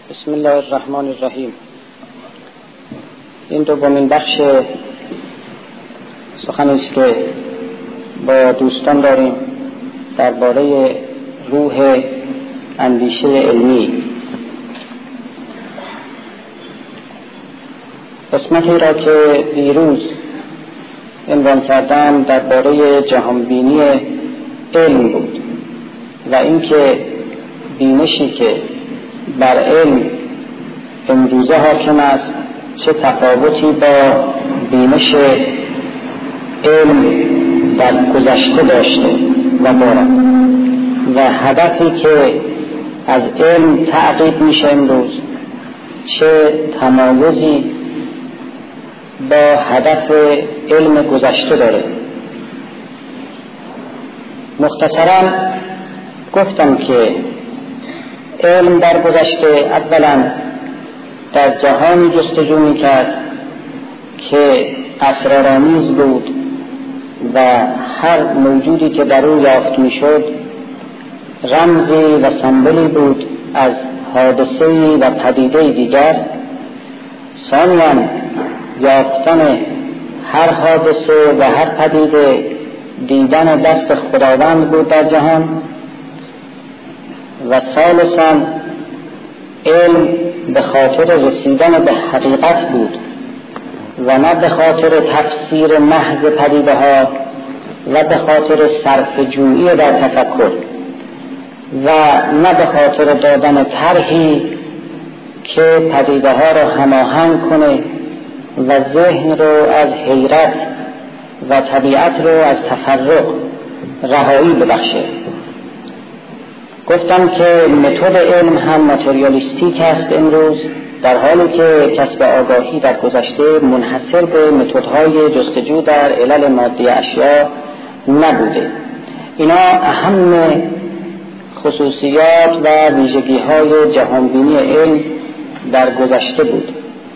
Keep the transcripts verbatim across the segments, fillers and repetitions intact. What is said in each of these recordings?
بسم الله الرحمن الرحیم. این دومین بخش سخنی است که با دوستان داریم درباره روح اندیشه علمی. قسمتی را که دیروز عنوان کردم درباره جهانبینی علم بود و اینکه بینشی که بر علم امروزه حاکم است چه تفاوتی با بینش علم در گذشته داشته و دارد و هدفی که از علم تعقیب میشه امروز چه تمایزی با هدف علم گذشته داره. مختصرا گفتم که علم در گذشته اولا در جهانی جستجو میکرد که اسرارآمیز بود و هر موجودی که در او یافت میشد رمزی و سمبولی بود از حادثه‌ای و پدیده‌ای دیگر. ثانیاً یافتن هر حادثه و هر پدیده دیدن دست خداوند بود در جهان. و ثالثاً علم به خاطر رسیدن به حقیقت بود و نه به خاطر تفسیر محض پدیده ها و به خاطر صرف جویی در تفکر و نه به خاطر دادن طرحی که پدیده ها را هماهنگ کنه و ذهن رو از حیرت و طبیعت رو از تفرق رهایی ببخشه. گفتم که متد علم هم ماتریالیستیک است امروز، در حالی که کسب آگاهی در گذشته منحصر به متدهای جستجو در علل مادی اشیا نبوده. اینا اهم خصوصیات و ویژگی‌های جهانبینی علم در گذشته بود.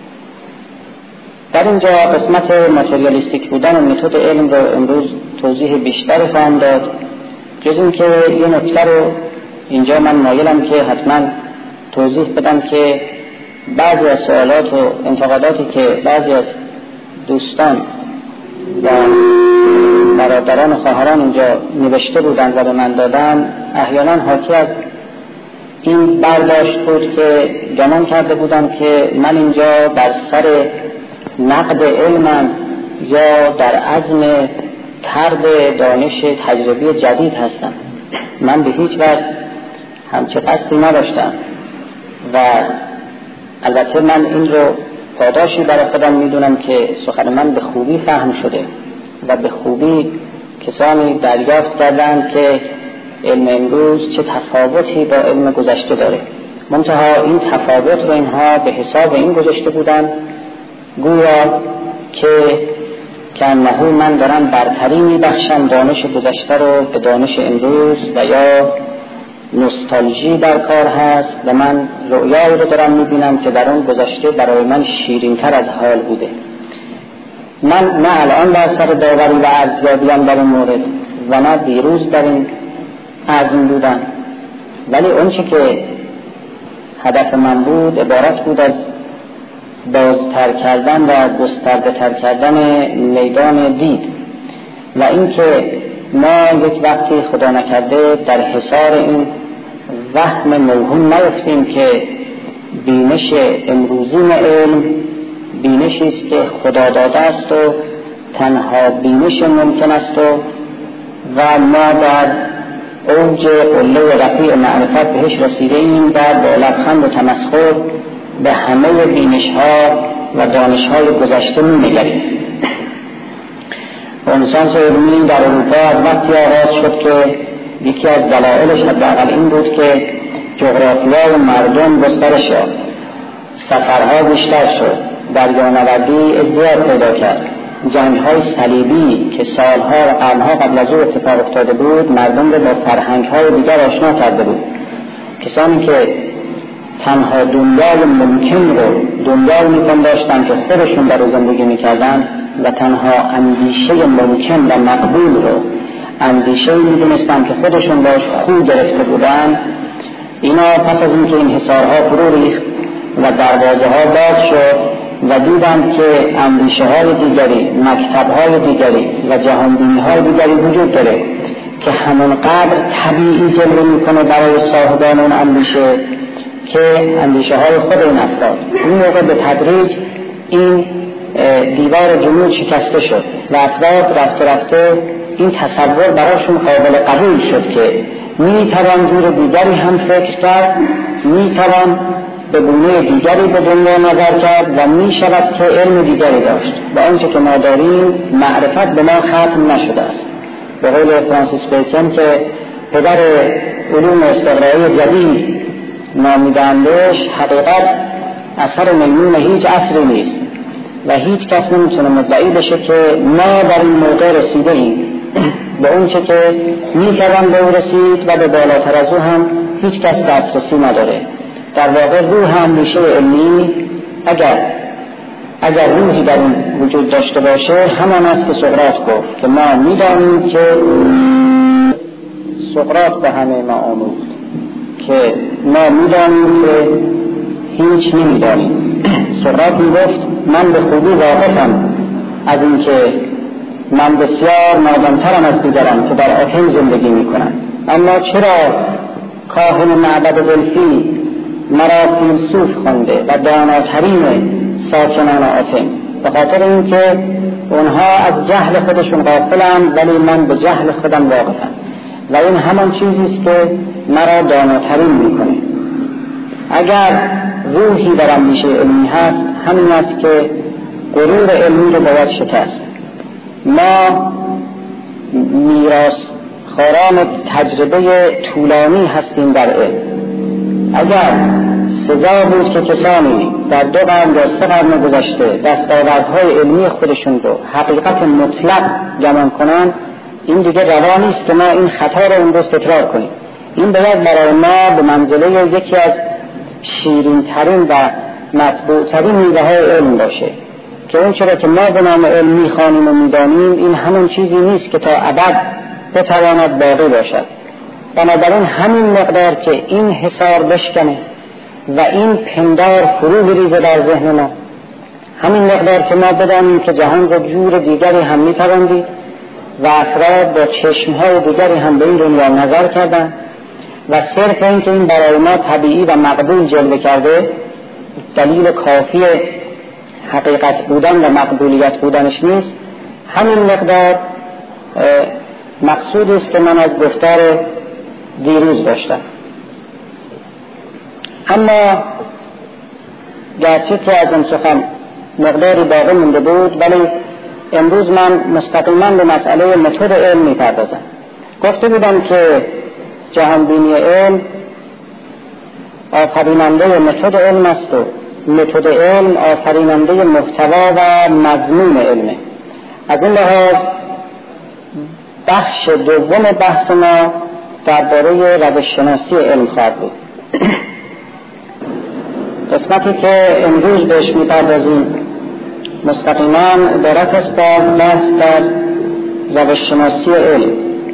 در اینجا قسمت ماتریالیستیک بودن و متد علم رو امروز توضیح بیشتر خواهم داد. جز این که یه نکته رو اینجا من مایلم که حتما توضیح بدم که بعضی از سوالات و انتقاداتی که بعضی از دوستان و برادران و خواهران اینجا نوشته بودن و به من دادن احیانا حاکی از این برداشت بود که گمان کرده بودم که من اینجا بر سر نقد علمم یا در عزم طرد دانش تجربی جدید هستم. من به هیچ وجه همچه قصدی نداشتم و البته من این رو پاداشی برای خودم میدونم که سخن من به خوبی فهم شده و به خوبی کسانی دریافت کردند که علم امروز چه تفاوتی با علم گذشته داره. منتها این تفاوت رو اینها به حساب این گذاشته بودن گویا که کنه من دارم برتری میبخشم دانش گذشته رو به دانش امروز و یا نوستالژی در کار هست و من رؤیایی رو دارم میبینم که در اون گذشته برای من شیرین‌تر از حال بوده. من نه الان در سر داوری و ارزیابیم در این مورد و نه دیروز در این عزم بودم، ولی اون چه که هدف من بود عبارت بود از بازتر کردن و گسترده تر کردن میدان دید و اینکه ما یک وقتی خدا نکرده در حصار این وهم موهوم نیفتیم که بینش امروزین علم بینشی است که خدا داده است و تنها بینش ممکن است و و ما در اوج قله و رفیع معرفت بهش رسیده ایم و با لبخند و تمسخر به همه بینش ها و دانش های گذشته می نگریم. رنسانس علمی در اروپا از وقتی آغاز شد که یکی از دلایلش حداقل این بود که جغرافیا و مردم گسترش یافت، سفرها بیشتر شد، دریانوردی ازدیاد پیدا کرد، جنگ‌های صلیبی که سالها و قرنها قبل از او اتفاق افتاده بود مردم رو با فرهنگ‌های دیگر آشنا کرده بود. کسانی که تنها دنیای ممکن رو دنیای میکن داشتن که خودشون در زندگی میکردن و تنها اندیشه ممکن و مقبول رو اندیشه میدونستن که خودشون باش خو گرفته بودن، اینا پس از اینکه این حصارها فرو ریخت و دروازه ها باز شد و دیدند که اندیشه های دیگری، مکتب های دیگری و جهانبینی های دیگری وجود داره که همونقدر طبیعی جلوه میکنه برای صاحبان اون اندیشه که اندیشه های خود این افراد. این موقع به تدریج این دیوار جنون شکسته شد و افراد رفته رفته این تصور براشون قابل قبول شد که میتوان جور دیگری هم فکر کرد، میتوان به گونه دیگری به دنیا نظر کرد و میشود که علم دیگری داشت و آنچه که ما داریم معرفت به ما ختم نشده است. به قول فرانسیس بیکن که پدر علوم استقرایی جدید نامیدندش، حقیقت اثر میمون هیچ عصری نیست و هیچ کس نمیتونه مدعی بشه که ما در این موقع رسیده ایم به اون چه که میتوان به او رسید و به بالاتر از او هم هیچ کس دسترسی نداره. در واقع روح اندیشه علمی اگر اگر روحی در این وجود داشته باشه همان است که سقراط گفت که ما میدانیم که سقراط به همه ما آموخت که ما میدانیم که هیچ نمیدانیم. سقراط میگفت من به خوبی واقفم از این که من بسیار نادانترم از دیگران که در آتن زندگی میکنم، اما چرا کاهن معبد دلفی مرا فیلسوف خونده و داناترین ساکنان آتن؟ به خاطر اینکه اونها از جهل خودشون غافلند ولی من به جهل خودم واقفم و این همان چیزی است که مرا داناترین میکنه. اگر روحی در اندیشه علمی هست همین است که غرور علمی رو باید شکست. ما میراث خوران تجربه طولانی هستیم در علم. اگر سزا بود که کسانی در دو قرن یا سه قرن گذشته دستاوردهای علمی خودشون رو حقیقت مطلق گمان کنن، این دیگه روا نیست که ما این خطا رو امروز تکرار کنیم. این باید برای ما به منزله یکی از شیرین ترین و مطبوع ترین میوه های علم باشه که اون چرا که ما به نام علم میخوانیم و میدانیم این همون چیزی نیست که تا ابد بتواند باقی باشد. بنابراین همین مقدار که این حصار بشکنه و این پندار فرو بریزه در ذهن ما، همین مقدار که ما بدانیم که جهان رو جور دیگری هم میتوان دید و افراد با چشمهای دیگری هم به این دنیا نظر کردن و صرف این که این برای ما طبیعی و مقبول جلوه کرده دلیل کافی حقیقت بودن و مقبولیت بودنش نیست. همین مقدار مقصود است که من از گفتار دیروز داشتم. اما گرچه که از این سخن مقداری باقی مونده بود ولی امروز من مستقیما به مسئله متد علم میپردازم. گفته بودم که جهانبینی علم آفریننده متد علم است و متد علم آفریننده محتوا و مضمون علمه. از این لحاظ بخش دوم بحث ما درباره روش شناسی علم خواهد بود. قسمتی که امروز بهش میپردازیم مستقیما عبارت است از بحث در روش شناسی علم.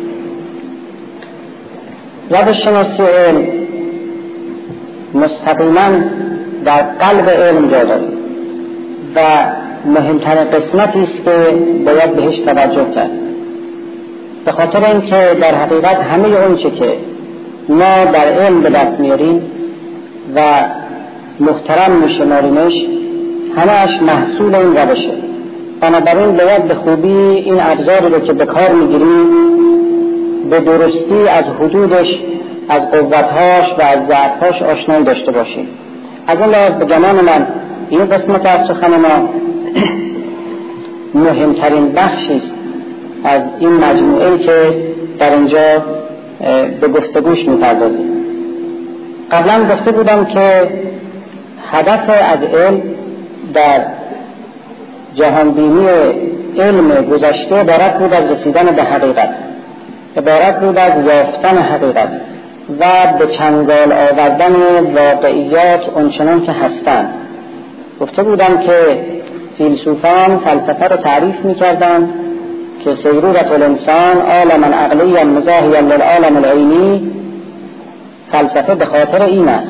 روش شناسی علم مستقیما در قلب علم جا دارد و مهمترین قسمتی است که باید بهش توجه کرد، به خاطر اینکه در حقیقت همه اون چه که ما در علم به دست میاریم و محترم میشماریمش همه‌اش محصول این روشه. بنابراین باید به خوبی این ابزاری رو که به کار میگیریم به درستی از حدودش، از قوتهاش و از ضعفهاش آشنایی داشته باشیم. از این لحاظ به گمان من این قسمت از سخن ما مهمترین بخشی است از این مجموعه‌ای که در اینجا به گفتگوش می‌پردازیم. قبلا گفته بودم که هدف از علم در جهانبینی علم گذشته عبارت بود از رسیدن به حقیقت، عبارت بود از یافتن حقیقت و به چنگال آوردن واقعیات اونچنان که هستند. گفته بودم که فیلسوفان فلسفه رو تعریف می‌کردند که سیرورة الانسان عالما عقلیا مزاحیا للعالم العینی. فلسفه به خاطر این است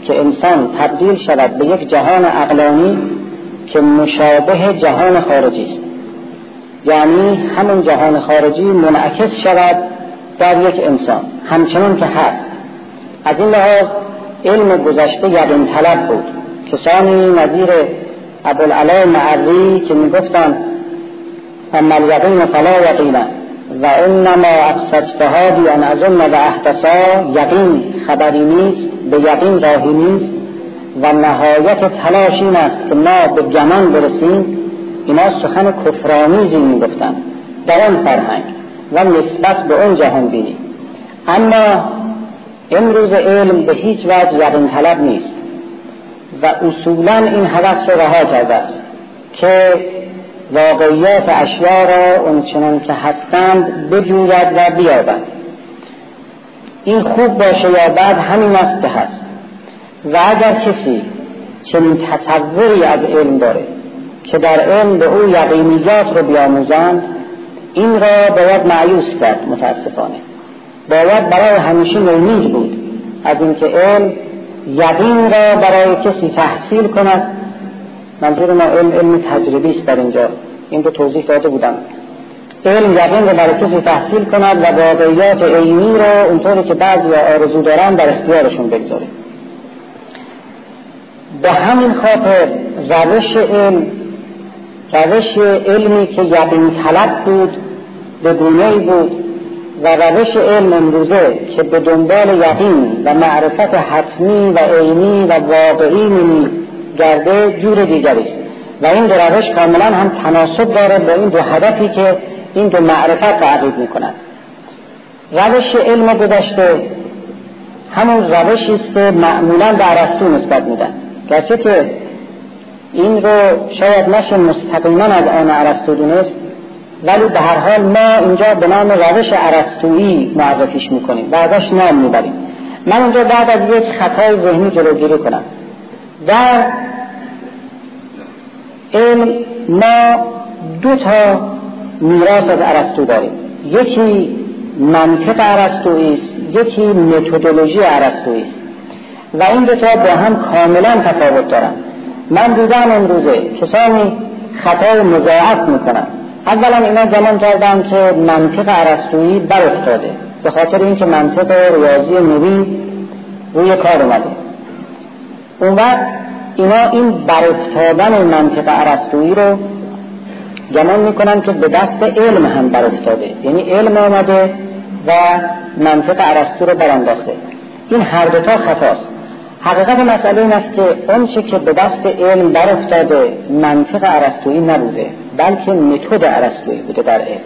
که انسان تبدیل شود به یک جهان عقلانی که مشابه جهان خارجی است، یعنی همون جهان خارجی منعکس شود در یک انسان همچنان که هست. از این لحاظ علم گذشته یقین طلب بود. کسانی نظیر ابوالعلا معری که میگفتند اما الیقین فلا یقین و انما ابسط اجتهادی ان اظن و احتسا، یقین خبری نیست، به یقین راهی نیست و نهایت تلاش این است که ما به گمان برسیم. اینا سخن کفرآمیزی میگفتند در آن فرهنگ و نسبت به اون جهان بینی. اما امروز علم به هیچ وجه یقین طلب نیست و اصولا این هوس رو رها کرده است که واقعیات اشیاء را اونچنان که هستند بجوید و بیابد. این خوب باشه یا بد همین است که هست. و اگر کسی چنین تصوری از علم داره که در علم به او یقینیات رو بیاموزند، این را باید مایوس کرد. متاسفانه باید برای همیشه نومید بود از اینکه علم یقین را برای کسی تحصیل کند. منظور ما علم علم تجربی است. در اینجا این رو توضیح داده بودم. علم یقین را برای کسی تحصیل کند و واقعیات عینی را اونطوری که بعضی آرزو دارن در اختیارشون بگذاره. به همین خاطر روش علم، روش علمی که یقین طلب بود به گونه‌ای بود و روش علم امروزه که به دنبال یقین و معرفت حتمی و عینی و واقعی می گرده جور دیگری است. و این دو روش کاملا هم تناسب داره با این دو هدفی که این دو معرفت تعقیب می کنند. روش علم گذشته همون روشی است که معمولا به ارسطو نسبت میدن، گرچه که این رو شاید نشه مستقیما از آن ارسطو دونست، ولی به هر حال ما اینجا به نام روش ارسطویی معرفیش میکنیم و ازش نام میبریم. من اینجا بعد از یک خطای ذهنی جلوگیری کنم. در علم ما دو تا میراث از ارسطو داریم. یکی منطق ارسطویی است، یکی متدولوژی ارسطویی است و این دو تا با هم کاملا تفاوت دارن. من دیدم امروزه کسانی خطای مضاعف میکنن. اولا اینا گمان کردن که منطق ارسطویی بر افتاده به خاطر اینکه منطق ریاضی نوین روی کار اومده. اون وقت اینا این بر افتادن منطق ارسطویی رو گمان میکنن که به دست علم هم بر افتاده، یعنی علم آمده و منطق ارسطو رو برانداخته. این هر دو تا خطاست. حقیقت مسئله این است که اون چه که به دست علم بر افتاده منطق ارسطویی نبوده، بلکه متد ارسطویی بوده در علم.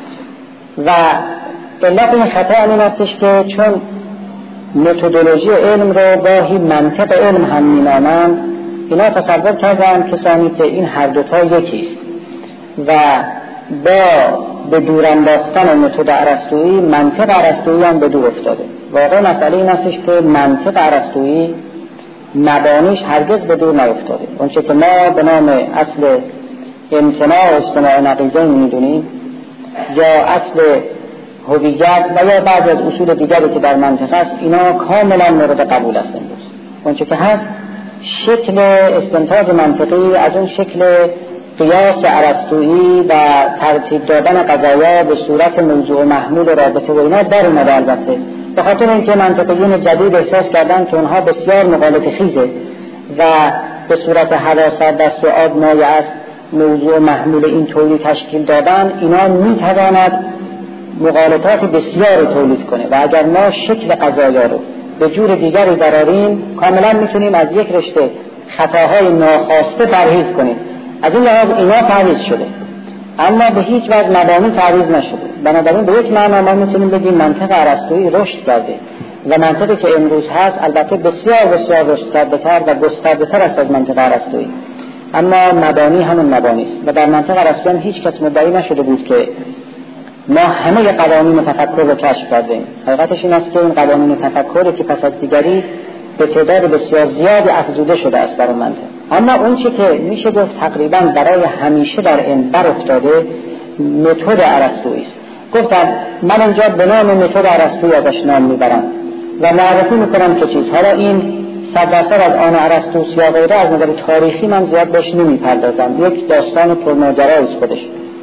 و علت این خطا این استش که چون متدولوژی علم رو گاهی منطق علم هم مینامند، اینا تصور کردن کسانی که این هر دوتا یکیست و با به دور انداختن متد ارسطویی منطق ارسطویی هم به دور افتاده. واقعا مسئله این استش که منطق ارسطویی مبانیش هرگز به دور نیفتاده. اونچه که ما به نام اصل امتناع و اجتماع نقیضین میدونیم یا اصل هویت و یا بعضی از اصول دیگری که در منطق است، اینا کاملا مورد قبول است امروز. اونچه که هست شکل استنتاج منطقی از اون شکل قیاس ارسطویی و ترتیب دادن قضایا به صورت موضوع و محمول رابطه و اینا در اومده. البته به خاطر اینکه منطقیین جدید احساس کردن که اونها بسیار مغالطه خیزه و به صورت حواست دست و آب مایه است موضوع محمول این طوری تشکیل دادن، اینا میتواند مغالطات بسیار تولید کنه و اگر ما شکل قضایا رو به جور دیگری دراریم کاملا میتونیم از یک رشته خطاهای ناخواسته پرهیز کنیم. از این لحاظ اینا پرهیز شده اما به هیچ وجه مبانی پرهیز نشده. بنابراین به یک معنا ما میتونیم بگیم منطق ارسطویی رشد کرده و منطقی که امروز هست البته بسیار بسیار رشد کرده تر و گسترده تر است از منطق ارسطویی، اما مبانی همون مبانی است و در منطق ارسطویی هیچ کس مدعی نشده بود که ما همه قوانین تفکر رو کشف کردیم. حقیقتش این است که این قوانین تفکری که پس از دیگری به تعداد بسیار زیادی افزوده شده است بر منطق، اما اون چی که میشه گفت تقریبا برای همیشه در این بر افتاده متد ارسطویی است. گفتم من اینجا به نام متد ارسطویی ازش نام میبرم و معرفی میکنم که چیز. حالا این صد درصد از آن ارسطوس یا غیره از نظر تاریخی من زیاد بهش نمیپردازم، یک داستان پرماجراست خودش.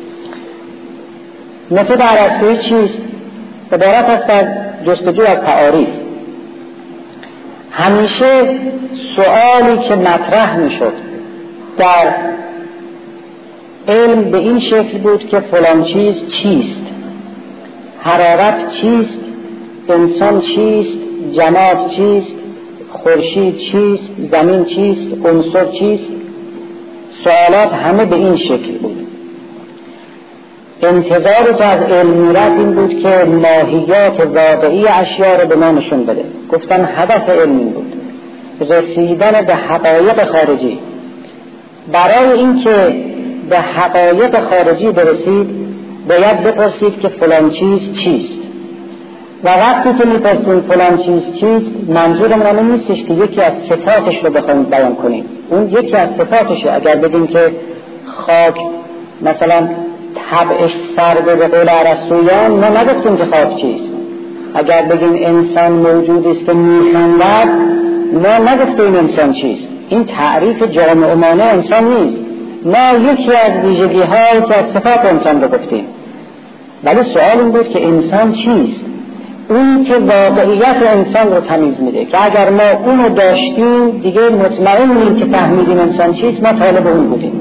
متد ارسطویی چیست؟ عبارت است از جستجو از تعاریف. همیشه سؤالی که مطرح میشد در علم به این شکل بود که فلان چیز چیست، حرارت چیست، انسان چیست، جماد چیست، خورشید چیست، زمین چیست، عنصر چیست. سوالات همه به این شکل بود. انتظاری که از علم میرفت این بود که ماهیات واقعی اشیاء رو به ما نشون بده. گفتن هدف علم این بود، رسیدن به حقایق خارجی. برای اینکه به حقایق خارجی برسید باید بپرسید که فلان چیز چیست. و وقتی که میپرسیم فلان چیز چیست، منظورمون این نیستش که یکی از صفاتش رو بخوایم بیان کنیم. اون یکی از صفاتشه. اگر بگیم که خاک مثلا طبعش سرده به قول ارسطویان، ما نگفتیم که خاک چیست. اگر بگیم انسان موجودی است که میخندد، ما نگفتیم انسان چیست. این تعریف جامع و مانع انسان نیست. ما یکی از ویژگی هایی که از صفات انسان رو گفتیم، ولی سوال این بود که انسان چیست. اون که واقعیت انسان رو تمیز میده، که اگر ما اونو داشتیم دیگه مطمئنیم که فهمیدیم انسان چیست، ما طالب اون بودیم.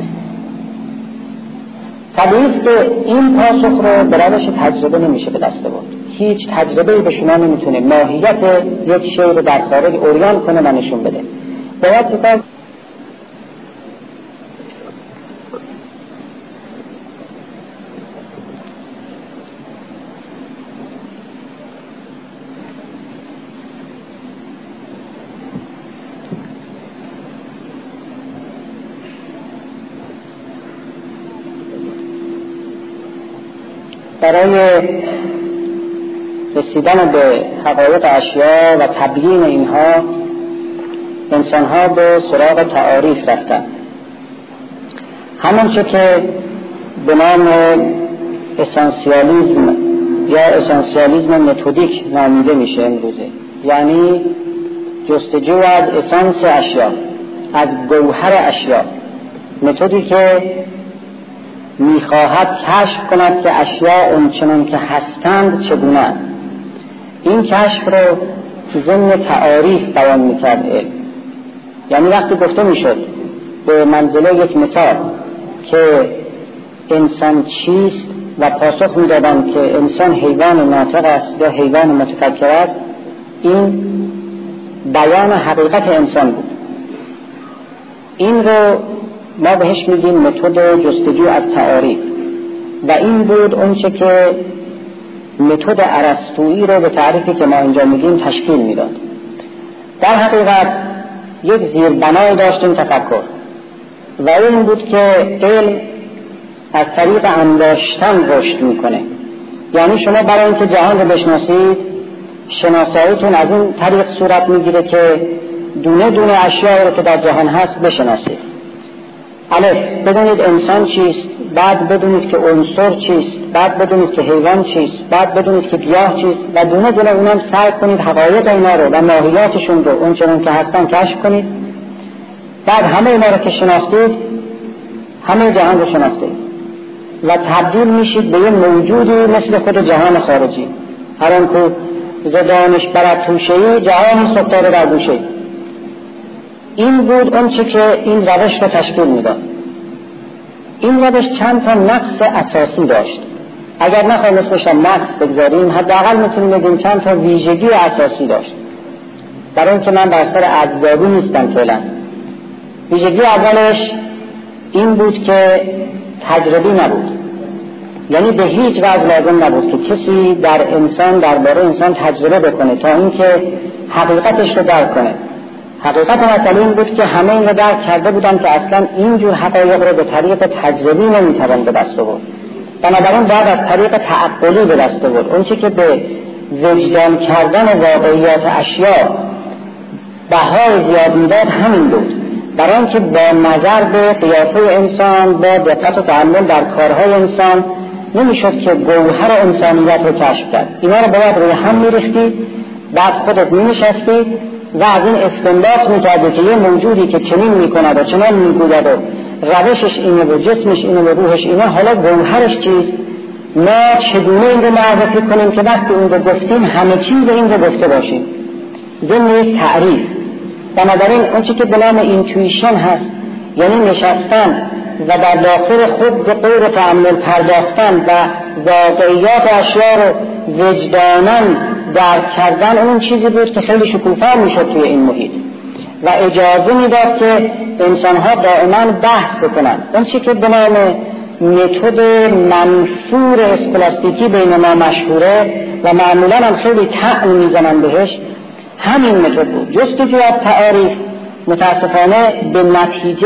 طبیعی است که این پاسخ رو به روش تجربه نمیشه به دست آورد. هیچ تجربه‌ای به شما نمیتونه ماهیت یک شی رو در خارج عریان کنه و نشون بده. باید بگم برای رسیدن به حقایق اشیاء و تبیین اینها انسان‌ها به سراغ تعاریف رفتند. همونچه که به نام اسانسیالیسم یا اسانسیالیسم متدیک نامیده میشه امروزه، یعنی جستجو از اسانس اشیاء، از گوهر اشیاء، متدی که میخواهد کشف کند که اشیاء اونچنان که هستند چگونه. این کشف رو ضمن تعاریف بیان میکرد علم. یعنی وقتی گفته میشد به منزله یک مثال که انسان چیست و پاسخ میدادن که انسان حیوان ناطق است یا حیوان متفکر است، این بیان حقیقت انسان بود. این رو ما بهش میگیم متد جستجو از تعاریف و این بود اونچه که متد ارسطویی رو به تعریفی که ما اینجا میگیم تشکیل میداد. در حقیقت یک زیربنای داشتیم تفکر و این بود که علم از طریق انداشتن رشد میکنه. یعنی شما برای اینکه جهان رو بشناسید، شناساییتون از این طریق صورت میگیره که دونه دونه اشیاء رو که در جهان هست بشناسید. الف بدونید انسان چیست، بعد بدونید که عنصر چیست، بعد بدونید که حیوان چیست، بعد بدونید که گیاه چیست و دونه دونه اونم سعی کنید حقایق اینا رو و ماهیاتشون رو اونچنان که هستن کشف کنید. بعد همه اینا رو که شناختید، همه جهان رو شناختید و تبدیل میشید به یه موجودی مثل خود جهان خارجی. هر آن که زدانش برد توشه‌ای، جهان سفتاره در گوشه‌ای. این بود اون چه که این روش رو تشکیل میداد. این روش چند تا نقص اساسی داشت. اگر نخواهیم اسمش نقص بگذاریم، حداقل میتونیم بگیم چند تا ویژگی اساسی داشت. برای اینکه من بر سر ارزیابی نیستم فعلا. ویژگی اولش این بود که تجربی نبود. یعنی به هیچ وجه لازم نبود که کسی در انسان درباره انسان تجربه بکنه تا اینکه حقیقتش رو درک کنه. حقیقت مسئله این بود که همه این رو درک کرده بودن که اصلا اینجور حقایق رو به طریق تجربی نمیتوان به دست آورد. بنابراین بعد از طریق تعقلی به دست آورد. اون چی که به وجدان کردن واقعیات اشیاء بهای زیاد میداد همین بود. برای اینکه با نظر به قیافه انسان، با دقت و تأمل در کارهای انسان نمیشد که گوهر انسانیت رو کشف کرد. اینا رو باید روی هم میریختی، بعد خودت مینشستی و از این استنباط میکرده که یه موجودی که چنین میکند و چنان میگوید و روشش اینه و جسمش اینه و روحش اینه، حالا گوهرش چیست؟ ما چگونه این رو معرفی کنیم که وقتی این رو گفتیم همه چیز این رو گفته باشیم ضمن یک تعریف. بنابراین اون چی که به نام اینتویشن هست، یعنی نشستن و در داخل خود به غور تأمل پرداختن و واقعیات اشیاء رو وجداناً درک کردن، اون چیزی بود که خیلی شکوفا میشد توی این محیط و اجازه میداد که انسانها دائما بحث بکنن. اون چی که به نام متد منفور اسکولاستیکی بین ما مشهوره و معمولا هم خیلی طعن میزنن بهش، همین متد بود. جستجو از تعاریف متاسفانه به نتیجه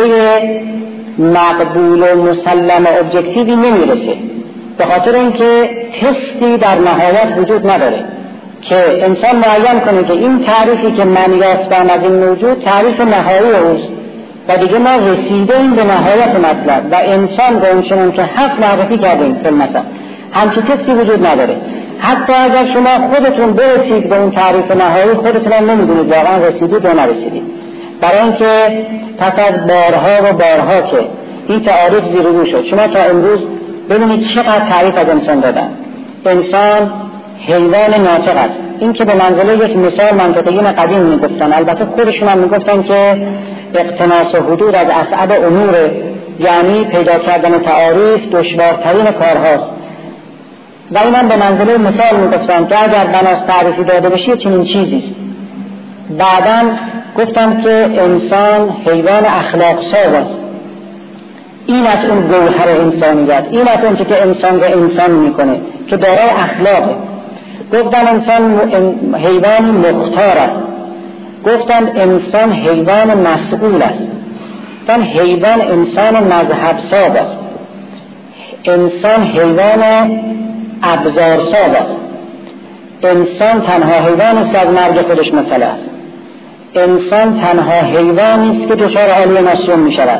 مقبول و مسلم و ابجکتیوی نمیرسه، به خاطر اینکه تستی در نهایت وجود نداره که انسان معین کنه که این تعریفی که من یافتم از این موجود تعریف نهایی اوست و دیگه ما رسیدیم به نهایت مطلب و انسان به اونچنان که هست معرفی کردیم. فیلم مثلا همچی تستی وجود نداره. حتی اگر شما خودتون برسید به اون تعریف نهایی، خودتون هم نمیدونید واقعا رسیدید یا نرسیدید، برای اینکه پس از بارها و بارها که این تعریف زیر رو شد، شما تا امروز ببینید چقدر تعریف از انسان دادن. انسان حیوان ناطق است. این که به منزله یک مثال منطقیین قدیم میگفتن، البته خودشون هم میگفتن که اقتناص حدود از اصعب امور، یعنی پیدا کردن تعریف دشوارترین کارهاست و اینم به منزله مثال میگفتن که اگر بناس تعریفی داده بشه چنین چیزیست. بعداً گفتن که انسان حیوان اخلاق ساز است. این از اون گوهر انسانیت، این از اون چه که انسان رو انسان میکنه که دارای اخلاقه. گفتن انسان حیوان مختار است، گفتن انسان حیوان مسئول است، گفتن حیوان انسان مذهب ساز است، انسان حیوان ابزار ساز است، انسان تنها حیوان است که از مرگ خودش مطلع است، انسان تنها حیوانی است که دچار آلییناسیون می شود.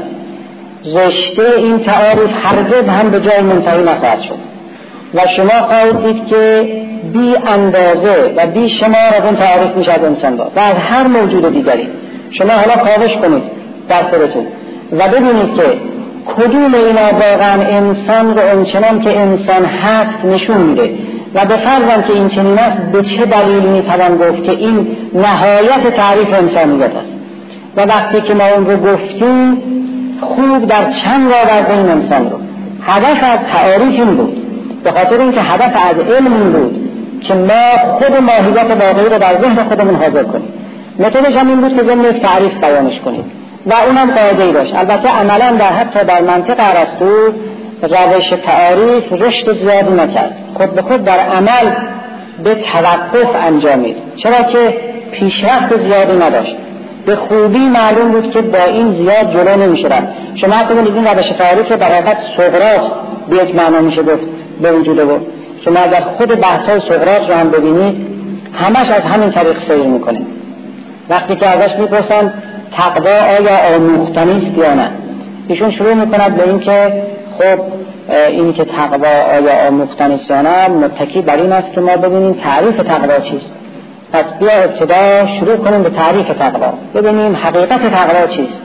رشته این تعاریف هرگز هم به جای منتهی نخواهد شد و شما خواهید دید که بی اندازه و بی شمار از این تعاریف میشه از انسان داد و از هر موجود دیگری. شما حالا کاوش کنید در خودتون و ببینید که کدوم اینا واقعا انسان رو اونچنان که انسان هست نشون میده و به فرضم که این چنین است به چه دلیل میتوان گفت که این نهایت تعریف انسانیت است. و وقتی که ما اون رو گفتیم خوب در چند آورده این انسان رو. هدف از تعاریف این بود، به خاطر اینکه هدف از علم این بود که ما خود ماهیت واقعی رو در ذهن خودمون حاضر کنیم. متدش هم این بود که ضمن یک تعریف بیانش کنیم و اونم قاعده‌ای داشت. البته عملا در حتی در منطق ارسطو روش تعاریف رشد زیادی نکرد، خود به خود در عمل به توقف انجامید، چرا که پیشرفت زیادی نداشت. به خوبی معلوم بود که با این زیاد جلو نمیشه رفت. شما ببینید این روش تعاریف رو در حقیقت سقراط به یک معنا میشه گفت به وجود بود. شما اگر خود بحث‌های سقراط رو هم ببینید همش از همین طریق سیر میکنه. وقتی که ازش میپرسن تقوا آیا آموختنی است یا نه، ایشون شروع میکند به این که خب این که تقوا آیا آموختنی است یا نه متکی بر این است که ما ببینیم تعریف تقوا چیست. پس بیا ابتدا شروع کنیم به تعریف تقوا، ببینیم حقیقت تقوا چیست.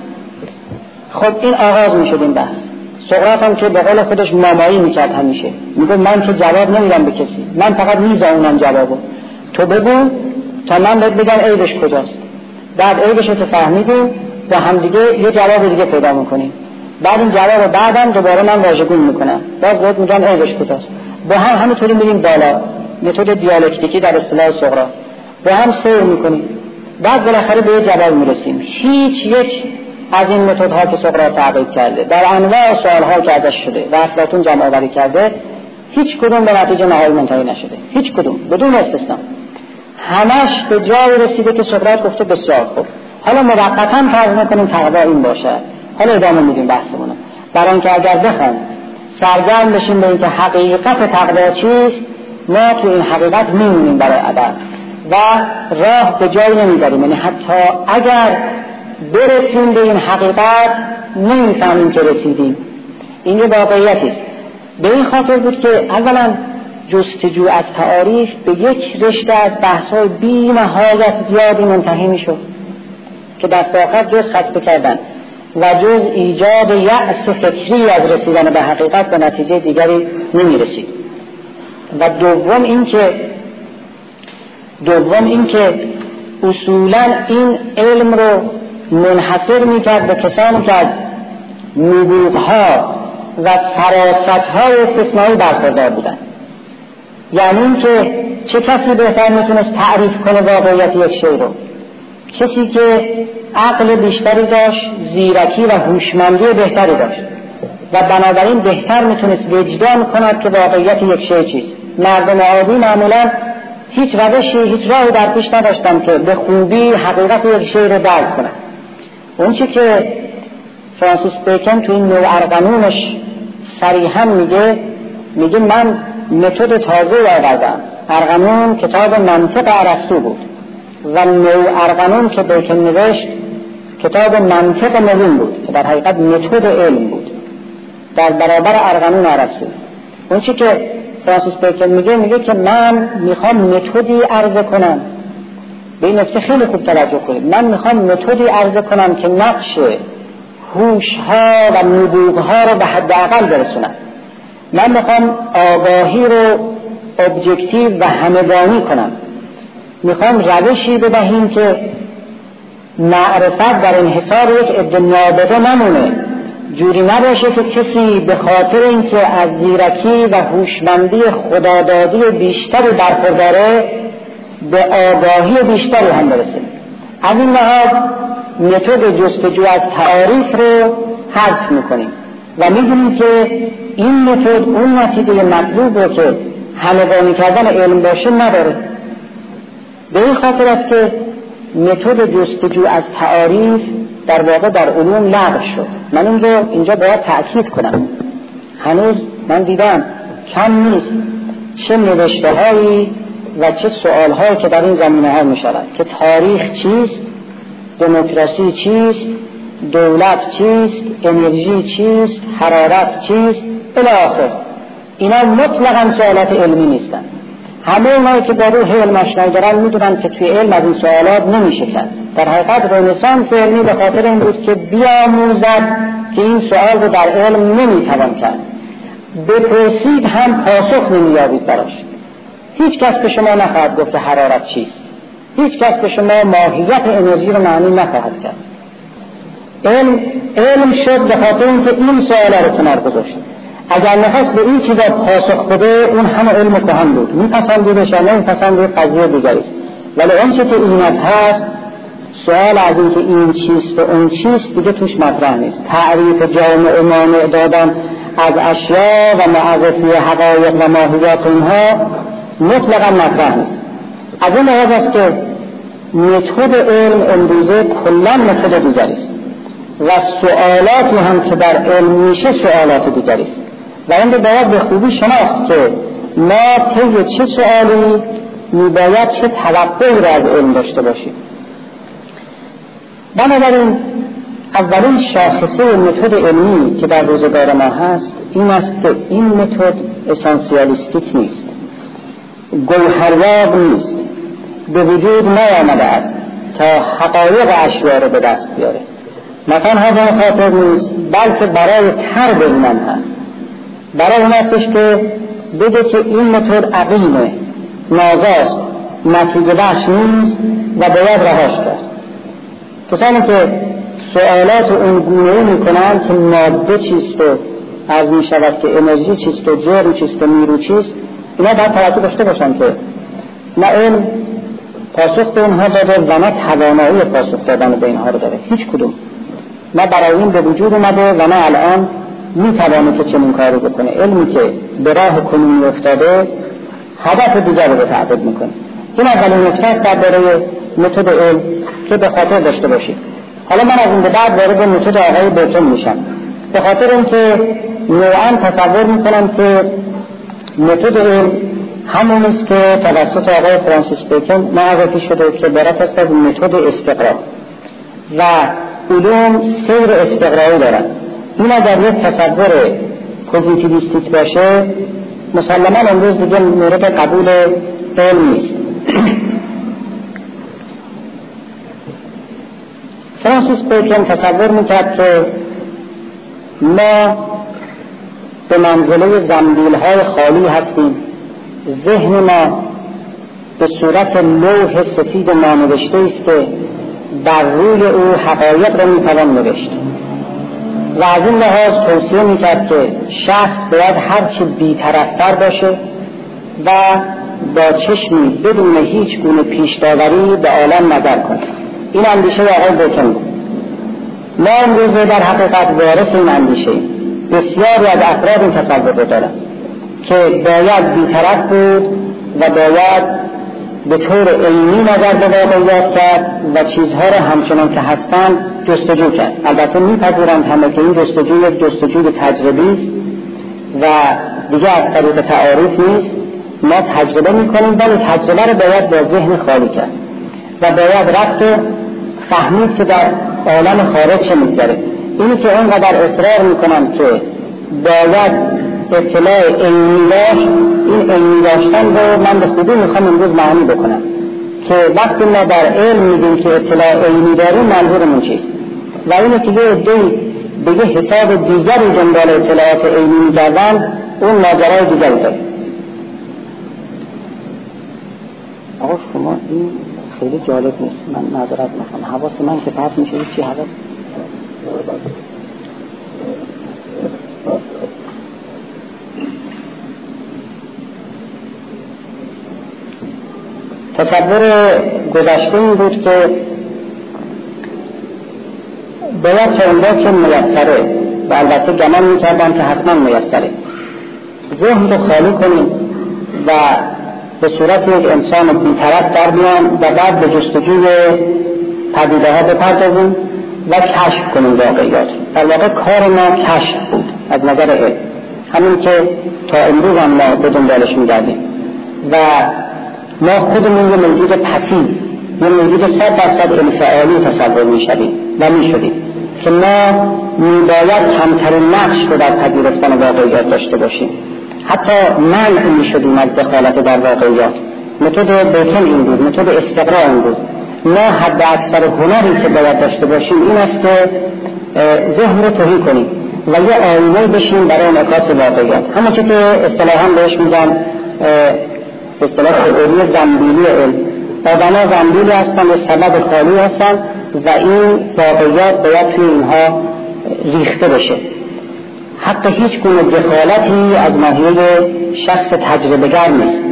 خب این آغاز میشد این بحث. سقراط هم که به قول خودش مامایی میکرد همیشه، میگه من که جواب نمیدم به کسی، من فقط میزنم جوابو، تو بگو تا من بهت بگم عیبش کجاست. بعد عیبش رو فهمیدیم و هم دیگه یه جواب دیگه پیدا میکنیم. بعد این جواب بعدم دوباره من واژگون میکنم، باز بهت میگم عیبش کجاست. با هم همینطوری میریم بالا، متد دیالکتیکی در اصطلاح سقراط، با هم سیر میکنیم. بعد بالاخره به یه جواب میرسیم. هیچ یک از این متدها که سقراط تعقیب کرده در انواع سوالها که ازش شده و افلاطون جمع آوری کرده، هیچ کدوم به نتیجه نهایی منتهی نشده، هیچ کدوم بدون استثنا. همش به جای رسیده که سقراط گفته بسیار خوب، حالا موقتا فرض نکنیم تقوا این باشه، حالا ادامه میدیم بحثمون. برای اینکه اگر بخوایم سرگرم بشیم به اینکه حقیقت تقوا چیست، ما تو این حقیقت میمونیم برای ابد و راه به جای نمیبریم. یعنی حتی اگر برسیم به این حقیقت نمیفهمیم که رسیدیم. این یه واقعیتی است. به این خاطر بود که اولا جستجو از تعاریف به یک رشته از بحث‌های بی نهایت زیادی منتهی میشد که دست آخر جز خطبه کردن و جز ایجاد یأس فکری از رسیدن به حقیقت به نتیجه دیگری نمی رسید. و دوم این که دوم این که اصولا این علم رو منحصر می کرد به کسانی که از نبوغ‌ها و فراست‌های استثنایی برخوردار بودن. یعنی این که چه کسی بهتر میتونست تعریف کنه واقعیت یک شی رو؟ کسی که عقل بیشتری داشت، زیرکی و هوشمندی بهتری داشت و بنابراین بهتر میتونست وجدان کند که واقعیت یک شی چیست. مردم عادی معمولا هیچ روشی، هیچ راهی در پیش نداشتن که به خوبی حقیقت یک شی رو درک کنن. اون چی که فرانسیس بیکن تو این نوع ارقنونش صریحا میگه میگه من متد تازه آوردم. ارقنون کتاب منطق ارسطو بود و نوع ارقنون که بیکن نوشت کتاب منطق نوین بود که در حقیقت متد علم بود در برابر ارقنون ارسطو. اون چی که فرانسیس بیکن میگه میگه که من میخوام متدی عرضه کنم. به این نکته خیلی خوب توجه کنید. من میخوام متدی عرضه کنم که نقش هوش‌ها و نبوغ‌ها رو به حداقل برسونم. من میخوام آگاهی رو ابجکتیو و همگانی کنم. میخوام روشی بدهیم که معرفت در انحصار یک عده نابغه نمونه، جوری نباشه که کسی به خاطر اینکه از زیرکی و هوشمندی خدادادی بیشتری برخورداره به آگاهی بیشتری هم برسه. از این لحاظ متد جستجو از تعاریف رو حذف میکنیم و میدونیم که این متد اون نتیجه مطلوب رو که همگانی کردن علم باشه نداره. به این خاطر است که متد جستجو از تعاریف در واقع در علوم لغو شد. من این رو اینجا باید تأکید کنم. هنوز من دیدم کم نیست چه نوشته هایی و چه سوال هایی که در این زمینه ها می شود که تاریخ چیست، دموکراسی چیست، دولت چیست، انرژی چیست، حرارت چیست الی آخر. اینا مطلقاً سوالات علمی نیستن. همه اونایی که با روح علم آشنایی دارن میدونن که توی علم از این سوالات نمیشه کرد. در حقیقت رنسانس علمی به خاطر این بود که بیاموزد که این سوال رو در علم نمیتوان کرد. بپرسید هم پاسخ نمییابید براش. هیچ کس به شما نخواهد گفت حرارت چیست. هیچ کس به شما ماهیت انرژی رو معنی نخواهد کرد. علم علم شد به خاطر اینکه این سوالا رو کنار گذاشت. اگر نخواست به این چیزا پاسخ بده اون همه علم کهن بود. میپسندیدش یا نمیپسندید قضیه دیگری است. ولی اون چه که اینت هست سوال از این که این چیست و اون چیست دیگه توش مطرح نیست. تعریف جامع و مانع دادن از اشیا و معرفی حقایق و ماهیت اونها مطلقا مطرح نیست. از این لحاظ است که متد علم امروزه کلا متد دیگری است و سوالاتی هم که در علم میشه سوالات دیگری است و این باید به خوبی شناخت که ما طی چه سوالی میباید چه توقعی را از علم داشته باشیم. بنابراین اولین شاخصه متد علمی که در روزگار ما هست این است که این متد اسانسیالیستیک نیست، گوهریاب نیست، به وجود نیامده است تا حقایق اشیا را به دست بیاره. مثلا هذا خاطر نیست بلکه برای طرد ایمان هست. برای اون هستش که بگه که این متد عقیمه، نازاست، نتیجه بخش نیست و باید رهاش کرد. کسانی که سوالات اون گونه می کنند که ماده چیست و از می شود که انرژی چیست و جرم چیست و نیرو چیست، اینا باید توجه داشته باشن که نه علم پاسخ به اینها داده و نه توانایی پاسخ دادن به اینها رو داره، هیچ کدوم. نه برای این به وجود اومده و نه الان می توانه که چنین کاری بکنه. علمی که به راه کنونی افتاده هدف دیگر رو تعقیب میکنه. این اولین نکته است درباره متد علم که به خاطر داشته باشید. حالا من از این به بعد وارد متد آقای بیکن میشم، به خاطر اینکه نوعاً تصور میکنم که متد علم همون است که توسط آقای فرانسیس بیکن معرفی شده که عبارت است از متد استقرا و علوم سیر استقرایی دارن. این اگر یک تصور پوزیتیویستیک باشه مسلماً امروز دیگه مورد قبول علم نیست. فرانسیس بیکن تصور میکرد که ما به منزله زنبیل‌های خالی هستیم، ذهن ما به صورت لوح سفید نانوشته است که در روی او حقایق را میتوان نوشت و از این لحاظ توصیه میکرد که شخص باید هرچی بی‌طرف‌تر باشه و با چشمی بدون هیچ گونه پیش‌داوری به عالم نظر کنه. این اندیشه آقای بیکن بود. ما امروز در حقیقت وارث این اندیشه بسیاری از افراد این تصور رو دارن که باید بی‌طرف بود و باید به طور علمی نظر به واقعیات کرد و چیزها را همچنان که هستند جستجو کرد. البته میپذیرند همه که این جستجو یک جستجوی تجربی است و دیگه از طریق تعارف نیست. ما تجربه میکنیم ولی تجربه رو باید با ذهن خالی کرد و باید رفت و فهمید که در عالم خارج چه میگذره. اینی که اونقدر اصرار میکنن که باید اطلاع علمی داشت، این علمی داشتن رو من به خودی میخوام امروز معنی بکنم که وقتی ما در علم میگیم که اطلاع علمی داریم منظورمون چیست و اینه که یه عده‌ای به یه حساب دیگری دنبال اطلاعات علمی میگردن، اون ماجرای دیگری داره. آقا شما این خیلی جالب نیست، من معذرت میخوام، حواس من که پرت میشه چی حواس تصور گذشته این بود که باید تا اونجا که میسره و البته گمان میکردن که حتما میسره ذهن رو خالی کنیم و به صورت یک انسان بی‌طرف در بیان و بعد به جستجوی پدیده ها بپردازیم و کشف کنیم واقعیات. در واقع کار ما کشف بود از نظر علم، همین که تا امروز هم ما به دنبالش میگردیم و ما خودمون یه موجود پسیو، یه موجود صد درصد انفعالی تصور میشدیم و میشدیم که ما میباید کمترین نقش رو در پذیرفتن واقعیات داشته باشیم، حتی منع میشدیم از دخالت در واقعیات. متد بیکن این بود، متد استقرا این بود. ما حد اکثر هنری که باید داشته باشیم این است که ذهن رو تهی کنیم و یه آینه بشیم برای انعکاس واقعیات. همون که اصطلاحاً بهش میگن به اصطلاح تئوری زنبیلی علم. آدم‌ها زنبیلی هستن و سبد خالی هستن و این واقعیات باید توی اینها ریخته بشه. حتی هیچ گونه دخالتی از ناحیه شخص تجربه‌گر نیست.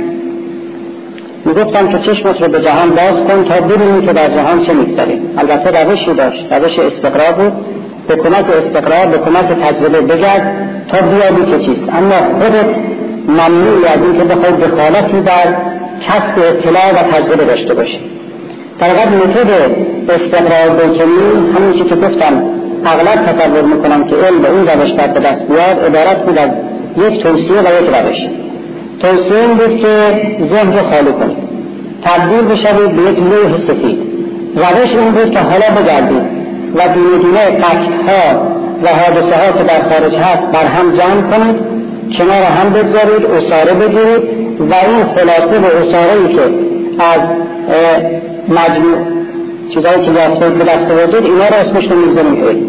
میگفتم که چشمت رو به جهان باز کن تا ببینی که در جهان چه میگذره. البته روشی داشت، روش استقرا بود. به کمک استقرا، به کمک تجربه بگرد تا بیابی که چیست، اما خودت ممنوعی از این که بخوای دخالتی در کسب اطلاع و تجربه داشته باشی. در واقع متد استقرا بیکنی همین چیزی که گفتم اغلب تصور میکنم که علم به اون روش باید به دست بیاد، عبارت بود از یک توصیه و یک روش. توصیه این بود که ذهن رو خالی کنید، تبدیل بشوید به یک لوح سفید. روش این بود که حالا بگردید و دونه دونه فکت‌ها و حادثه ها که در خارج هست بر هم جمع کنید، کنار هم بگذارید، اساره بگیرید و این خلاصه و اساره‌ای که از مجموع چیزایی که یافتید به دست آوردید اینا رو اسمش رو می‌ذاریم علم.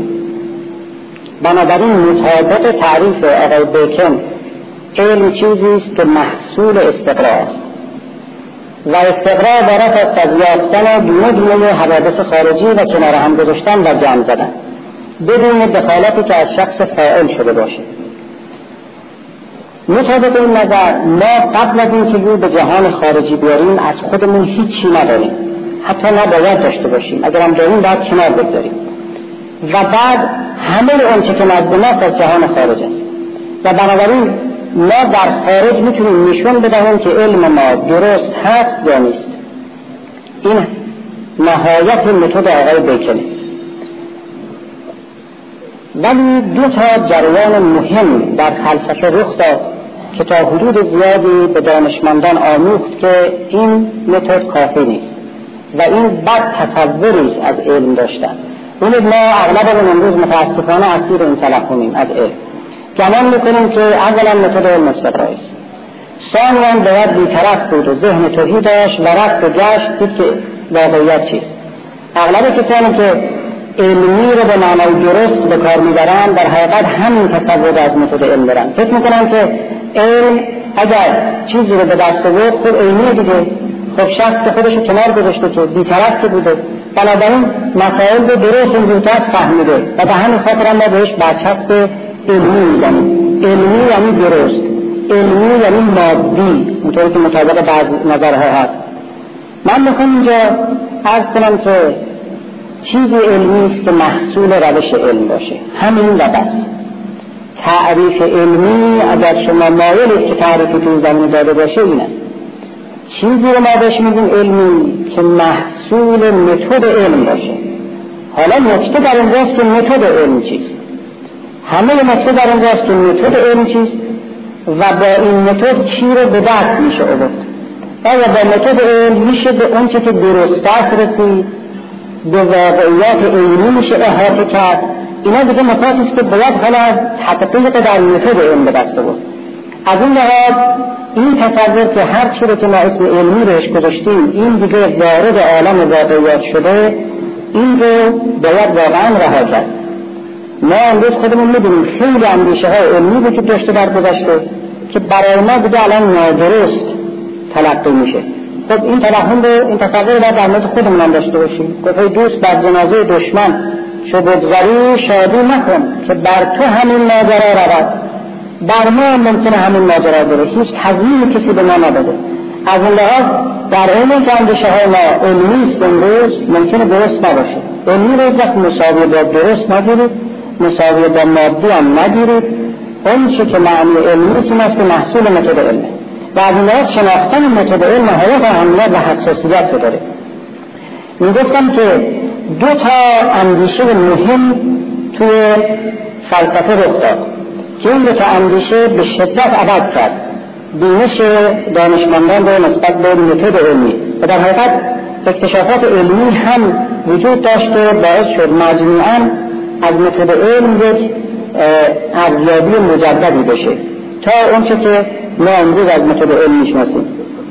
بنابراین مطابق تعریف آقای بیکن علم چیزی است که محصول استقرا است و استقرا عبارت است از یافتن دونه دونه حوادث خارجی و کنار هم گذاشتن و جمع زدن بدون دخالتی که از شخص فاعل شده باشه. مطابق این نظر ما قبل از این که رو به جهان خارجی بیاریم از خودمون هیچی نداریم، حتی نباید داشته باشیم، اگر هم داریم باید کنار بگذاریم و بعد همه اون چه که نزد ماست از جهان خارج است و بنابراین ما در خارج میتونیم نشون بدهیم که علم ما درست هست یا نیست. این نهایت متد آقای بیکنه. ولی دو تا جریان مهم در فلسفه رخ داد که تا حدود زیادی به دانشمندان آموخت که این متد کافی نیست و این بد تصوری از علم داشتن. ببینید ما اغلب امروز متاسفانه اسیر این تلقونیم از علم. گمان میکنیم که اولا متد علم استقرا است، ثانیاً باید بی‌طرف بود و ذهن تهی داشت و رفت و گشت دید که واقعیت چیست. اغلب کسانی که علمی رو به معنای درست به کار میبرن در حقیقت همین تصور از متد علم دارن. فکر میکنن که علم اگر چیزی رو به دست آورد خود علمیه دیگه، خب شخص که خودش رو کنار گذاشته که بی‌طرف که بوده، بنابراین مسائل رو درست و زودتر فهمیده و به همین خاطر هم ما بهش برچسب علمی میزنیم. علمی یعنی درست، علمی یعنی مادی، اونطوری که مطابق بعض نظرها هست. من میخوام اینجا عرض کنم که چیزی علمی است که محصول روش علم باشه، همین و بس. تعریف علمی اگر شما مایلید که تعریف تو زمین داده باشه این است. چیزی رو ما بهش میگیم علمی که محصول متد علم باشه. حالا نکته در اینجاست که متد علم چیست. همه نکته در اینجاست که متد علم چیست و با این متد چی رو به دست میشه آورد. آیا با متد علم میشه به اون چی که درست است رسید، به واقعیات علمی میشه احاطه کرد. اینا دیگه مسائلی است که باید حالا از تحقیق در متد علم به دست آورد. از این لحاظ این تصور که هر چی رو که ما اسم علمی بهش گذاشتیم این دیگه وارد عالم واقعیات شده، این رو باید واقعا رها کرد. ما امروز خودمون میدونیم خیلی اندیشه های علمی وجود داشته در گذشته که برای ما دیگه الان نادرست تلقی میشه. خب این توهم رو، این تصور رو در مورد خودمون هم داشته باشیم. گفته دوست بر جنازه دشمن چو بگذری شادی نکن که بر تو همین ماجرا رود. بر ما ممکنه همین ماجرا بره، هیچ تضمینی کسی به ما نداده. از این لحاظ در عین که اندیشه های ما علمی است امروز ممکنه درست نباشه. علمی رو وقت مساوی با درست نگیرید، مساوی با مادی هم نگیرید. اون چی که معنی علمی است این است که محصول متد علمه و از این لحاظ شناختن متد علم حیات اهمیت و حساسیت رو داره. میگفتم که دو تا اندیشه مهم توی فلسفه رخ داد که این دو تا اندیشه به شدت عوض کرد بینش دانشمندان رو نسبت به متد علمی و در حقیقت اکتشافات علمی هم وجود داشت و باعث شد مجموعاً از متد علم یک ارزیابی مجددی بشه تا اون چه که ما امروز از متد علم میشناسیم.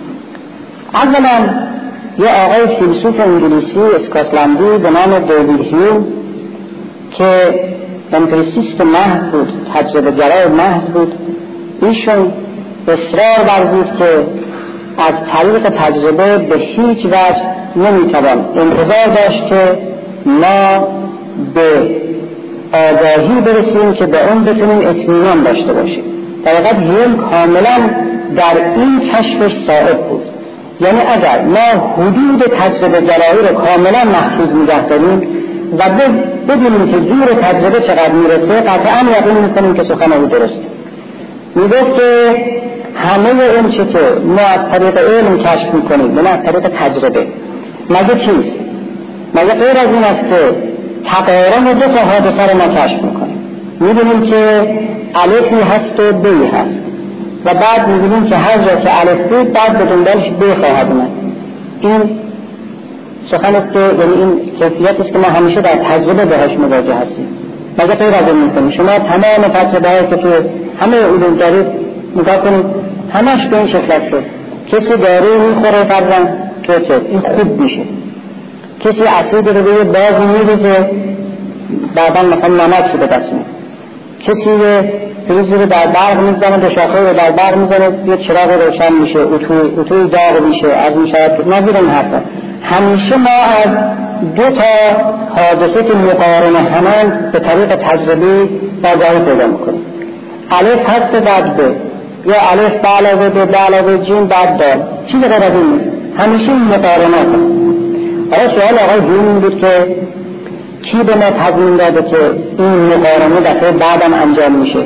اولا یه آقای فیلسوف انگلیسی اسکاتلندی به نام دیوید هیوم که امپریسیست محض بود، تجربه گرای محض بود، ایشون اصرار ورزید که از طریق تجربه به هیچ وجه نمیتوان انتظار داشت که ما به آگاهی برسیم که به اون بتونیم اطمینان داشته باشیم. در واقع هیوم کاملا در این کشفش صائب بود. یعنی اگر ما حدود تجربه گرایی رو کاملا محفوظ نگه داریم و ببینیم که زور تجربه چقدر میرسه، قطعا یقین میکنیم که سخن او درسته. میگفت که همه اون چه که ما از طریق علم کشف میکنیم، یعنی از طریق تجربه، مگه چیست؟ مگه غیر از این است که تقارن دو تا حادثه رو ما کشف میکنیم. میبینیم که الفی هست و بی هست و بعد میبینیم که هر جا که الف بود بعد به دنبالش بی خواهد اومد. این سخن است که یعنی این کیفیت است که ما همیشه در تجربه بهش مواجه هستیم. مگه غیر از این میکنیم؟ شما تمام تجربه هایی که تو همه علوم دارید نگاه کنید، همش به این شکل است. کسی داروی میخوره فرضاً تو این خوب میشه، کسی اسید رو روی باز میریزه بعدا مثلا نمک رو به دست میاره، کسی فریزی رو در برق میزنه، دو شاخه رو در برق میزنه، یه چراغ روشن میشه، اتوی اتوی داغ میشه، از این شاید نظیر این حرفا. همیشه ما از دو تا حادثه که مقارنه همند به طریق تجربی آگاهی پیدا میکنیم. الف هست بعد ب، یا الف به علاوه ب، به علاوه جیم بعد دال، چیزی غیر از این نیست. همیشه این مقارنات هست. حالا سوال آقای هیوم بود که کی به ما تضمین داده که این مقارنه دفعه بعدم انجام میشه؟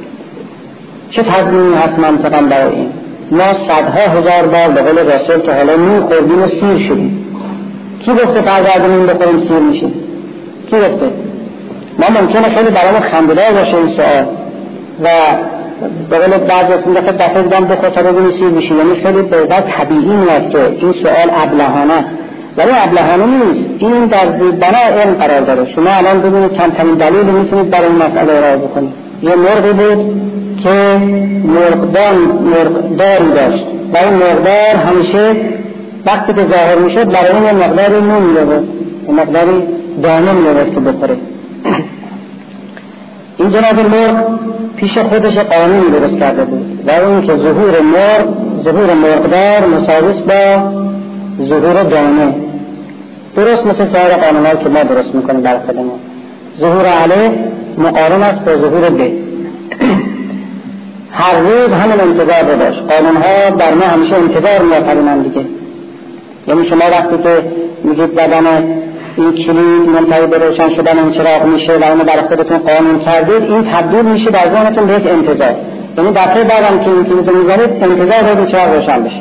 چه تضمینی هست منطقا برای این؟ ما صدها هزار بار به قول رسول که حالا نون خوردیم و سیر شدیم. کی گفته فردا نون بخوریم سیر میشیم؟ کی گفته؟ ما ممکنه خیلی برامون خنده‌دار باشه این سوال و به قول بعضی از این دفعه دفعه دیدم بخور تا ببینی سیر میشی، یعنی خیلی بهتر طبیعی میاد که این سوال ابلهانه است، ولی ابلهانه نیست. این در زیربنا علم قرار داره. شما الان ببینید کمترین دلیل میتونید برای این مسئله ارائه بکنید. یه مرغی بود که مرغدار مرغداری داشت و این مرغدار همیشه وقتی که ظاهر میشد برای این مقداری نون می‌آورد، مقداری دانه می‌آورد که بخوره. این جناب مرغ پیش خودش قانون درست کرده بود و اون که ظهور مرغ ظهور مرغدار مساویس با ظهور دانه، درست مثل سایر قانون‌هایی که ما درست میکنیم برای خودمون. ظهور الف مقارن است با ظهور ب. هر روز همین انتظار رو داشت. قانون‌ها بر ما همیشه انتظار می‌آفرینند دیگه. یعنی شما وقتی که میگید زدن این کلید منتهی به روشن شدن این چراغ میشه و اونو برای خودتون قانون کردید، این تبدیل میشه در ذهنتون به یک انتظار. یعنی دفعه بعدم که این کلید رو میزنید انتظار دارید چراغ روشن بشه.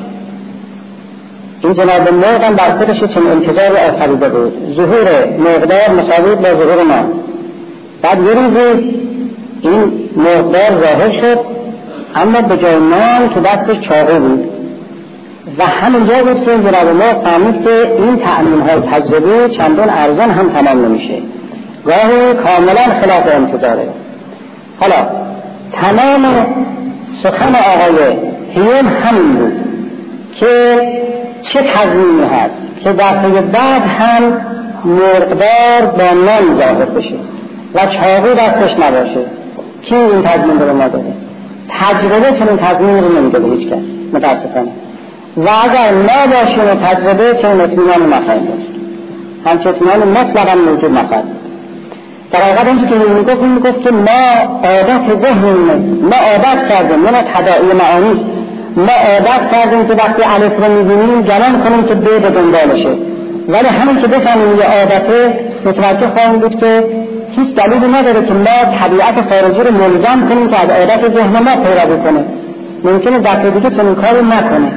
این جناب مرغ هم بر خودش چنین انتظار رو آفریده بود. ظهور مقدار مساوی با ظهور ما. بعد یه روزی این مقدار ظاهر شد، اما به جای نان تو دستش چاقو بود و همونجا بود که جناب مرغ فهمید که این تأمین‌های تجربه چندان ارزان هم تمام نمیشه، گاهی کاملا خلاف انتظاره. حالا تمام سخن آقای هیوم همین بود که چه تضمینی هست که دفعه بعد هم مرغدار با نان ظاهر بشه و چاقو دستش نباشه. کی این تضمین رو نداره؟ تجربه چنین تضمین رو نمیده به هیچ کس متاسفانه. و اگر نباشه و تجربه چنین اطمینان نخواهیم داشت، همچه اطمینان مطلقا موجود نخواهد. در حقیقت اینجا که میگفت این میگفت که ما عادت ذهنمونه، ما عادت کردیم، نه تداعی معانیست، ما عادت کردیم که وقتی الف رو میبینیم گمان کنیم که ب به دنبالشه، ولی همین که بفهمیم یه عادته متوجه خواهیم بود که هیچ دلیلی نداره که ما طبیعت خارجی رو ملزم کنیم که از عادت ذهن ما پیروی کنه. ممکنه دفعه دیگه چنین کاری نکنه.